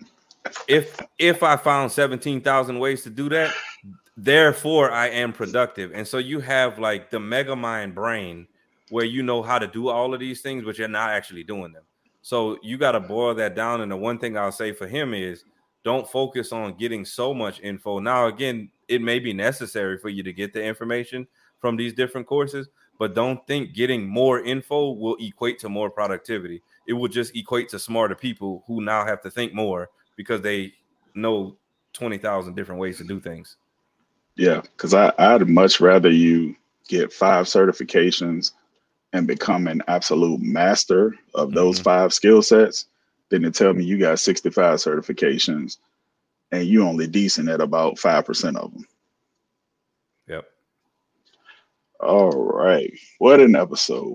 if I found 17,000 ways to do that, therefore I am productive. And so you have like the mega mind brain where you know how to do all of these things, but you're not actually doing them. So you got to boil that down. And the one thing I'll say for him is don't focus on getting so much info. Now, again, it may be necessary for you to get the information from these different courses, but don't think getting more info will equate to more productivity. It will just equate to smarter people who now have to think more because they know 20,000 different ways to do things. Yeah, because I'd much rather you get 5 certifications and become an absolute master of those 5 skill sets than to tell me you got 65 certifications and you only decent at about 5% of them. Yep. All right. What an episode.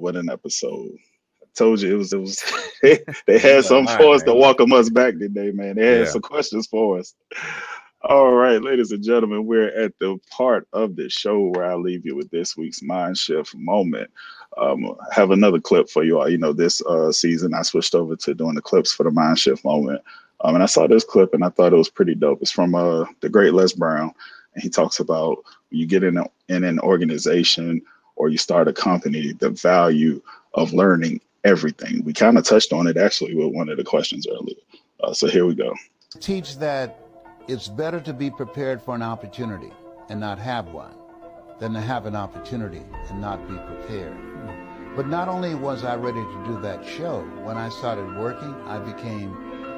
I told you it was they had something for us to welcome us back today, man. They had some questions for us. All right, ladies and gentlemen, we're at the part of the show where I leave you with this week's Mind Shift moment. I have another clip for you all. This season I switched over to doing the clips for the Mind Shift moment. And I saw this clip and I thought it was pretty dope. It's from the great Les Brown. And he talks about when you get in an organization or you start a company, the value of learning everything. We kind of touched on it actually with one of the questions earlier. So here we go. Teach that it's better to be prepared for an opportunity and not have one than to have an opportunity and not be prepared. But not only was I ready to do that show, when I started working, I became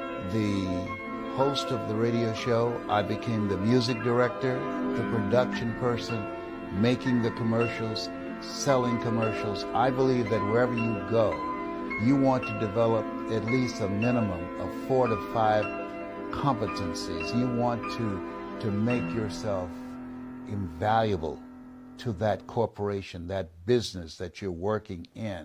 the host of the radio show. I became the music director, the production person, making the commercials, selling commercials. I believe that wherever you go, you want to develop at least a minimum of 4 to 5 competencies. You want to make yourself invaluable to that corporation, that business that you're working in?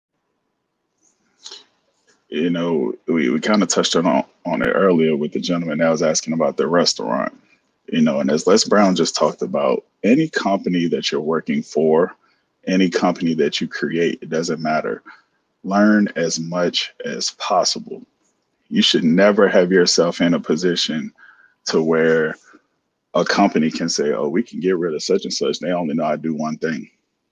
You know, we kind of touched on it earlier with the gentleman that was asking about the restaurant. You know, and as Les Brown just talked about, any company that you're working for, any company that you create, it doesn't matter. Learn as much as possible. You should never have yourself in a position to where a company can say, oh, we can get rid of such and such. They only know how to do one thing.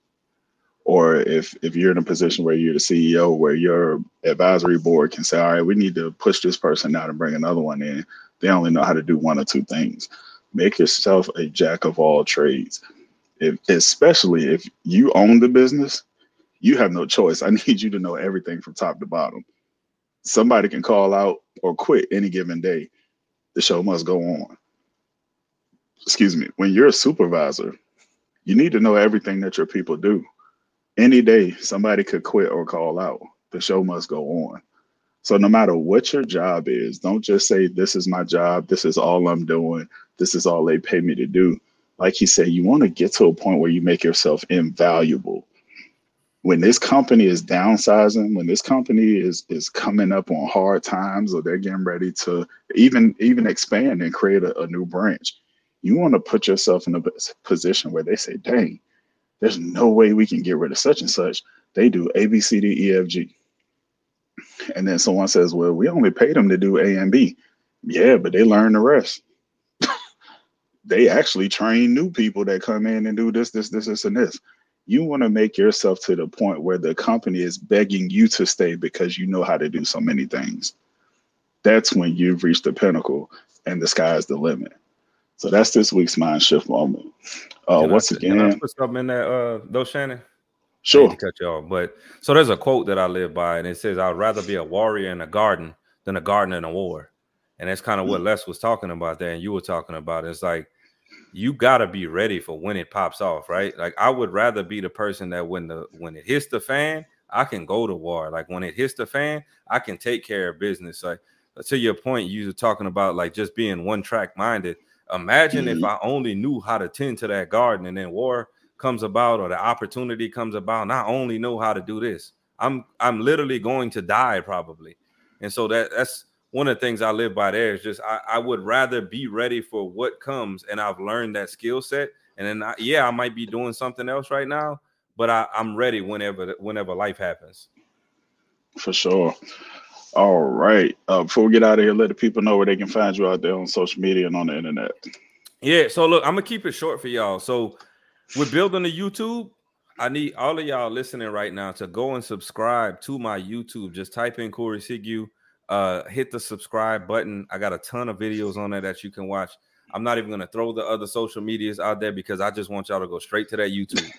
Or if you're in a position where you're the CEO, where your advisory board can say, all right, we need to push this person out and bring another one in. They only know how to do one or two things. Make yourself a jack of all trades. Especially if you own the business, you have no choice. I need you to know everything from top to bottom. Somebody can call out or quit any given day. The show must go on. Excuse me. When you're a supervisor, you need to know everything that your people do. Any day, somebody could quit or call out. The show must go on. So no matter what your job is, don't just say, this is my job. This is all I'm doing. This is all they pay me to do. Like he said, you want to get to a point where you make yourself invaluable. When this company is downsizing, when this company is coming up on hard times, or they're getting ready to even expand and create a new branch, you want to put yourself in a position where they say, dang, there's no way we can get rid of such and such. They do A, B, C, D, E, F, G. And then someone says, well, we only paid them to do A and B. Yeah, but they learn the rest. They actually train new people that come in and do this, and this. You want to make yourself to the point where the company is begging you to stay because you know how to do so many things. That's when you've reached the pinnacle and the sky's the limit. So that's this week's Mind Shift moment. Once again, can I put something in that, though, Shannon? Sure. I hate to cut you off, but so there's a quote that I live by, and it says, "I'd rather be a warrior in a garden than a gardener in a war." And that's kind of what Les was talking about there, and you were talking about. It's like you got to be ready for when it pops off, right? Like I would rather be the person that when it hits the fan, I can go to war. Like when it hits the fan, I can take care of business. Like to your point, you were talking about like just being one track minded. Imagine if I only knew how to tend to that garden, and then war comes about or the opportunity comes about, and I only know how to do this. I'm literally going to die probably. And so that's one of the things I live by there is just I would rather be ready for what comes, and I've learned that skill set. And then I might be doing something else right now, but I'm ready whenever life happens. For sure. All right. Before we get out of here, let the people know where they can find you out there on social media and on the internet. Yeah. So look, I'm gonna keep it short for y'all. So we're building a YouTube. I need all of y'all listening right now to go and subscribe to my YouTube. Just type in Corey Sigue. Hit the subscribe button. I got a ton of videos on there that you can watch. I'm not even going to throw the other social medias out there because I just want y'all to go straight to that YouTube.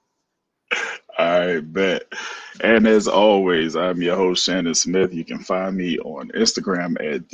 I bet. And as always, I'm your host, Shannon Smith. You can find me on Instagram at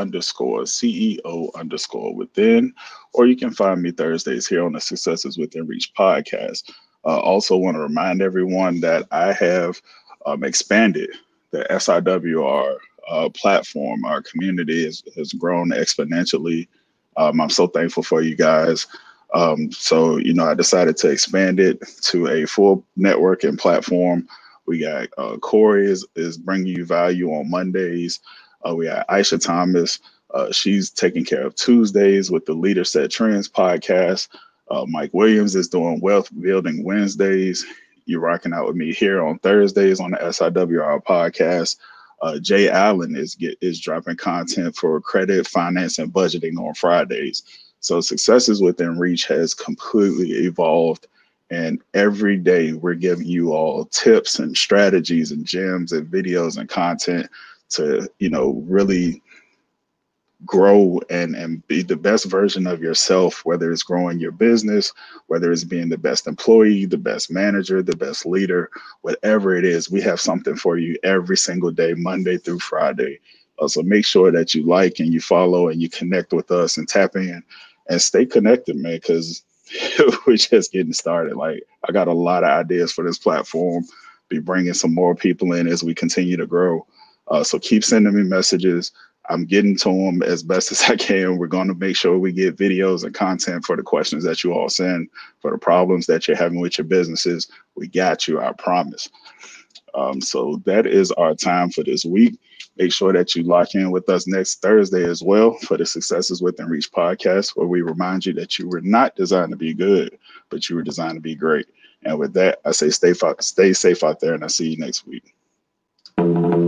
_CEO_within, or you can find me Thursdays here on the Successes Within Reach podcast. Also want to remind everyone that I have expanded the SIWR platform. Our community has grown exponentially. I'm so thankful for you guys. So, I decided to expand it to a full networking platform. We got Corey is bringing you value on Mondays. We got Aisha Thomas. She's taking care of Tuesdays with the Leader Set Trends podcast. Mike Williams is doing Wealth Building Wednesdays. You're rocking out with me here on Thursdays on the SIWR podcast. Jay Allen is dropping content for credit, finance, and budgeting on Fridays. So Successes Within Reach has completely evolved, and every day we're giving you all tips and strategies and gems and videos and content to, really grow and be the best version of yourself, whether it's growing your business, whether it's being the best employee, the best manager, the best leader, whatever it is, we have something for you every single day, Monday through Friday. So make sure that you like and you follow and you connect with us and tap in and stay connected, man, because we're just getting started. Like, I got a lot of ideas for this platform, be bringing some more people in as we continue to grow. So keep sending me messages. I'm getting to them as best as I can. We're going to make sure we get videos and content for the questions that you all send, for the problems that you're having with your businesses. We got you, I promise. So that is our time for this week. Make sure that you lock in with us next Thursday as well for the Successes Within Reach podcast, where we remind you that you were not designed to be good, but you were designed to be great. And with that, I say stay safe out there, and I'll see you next week.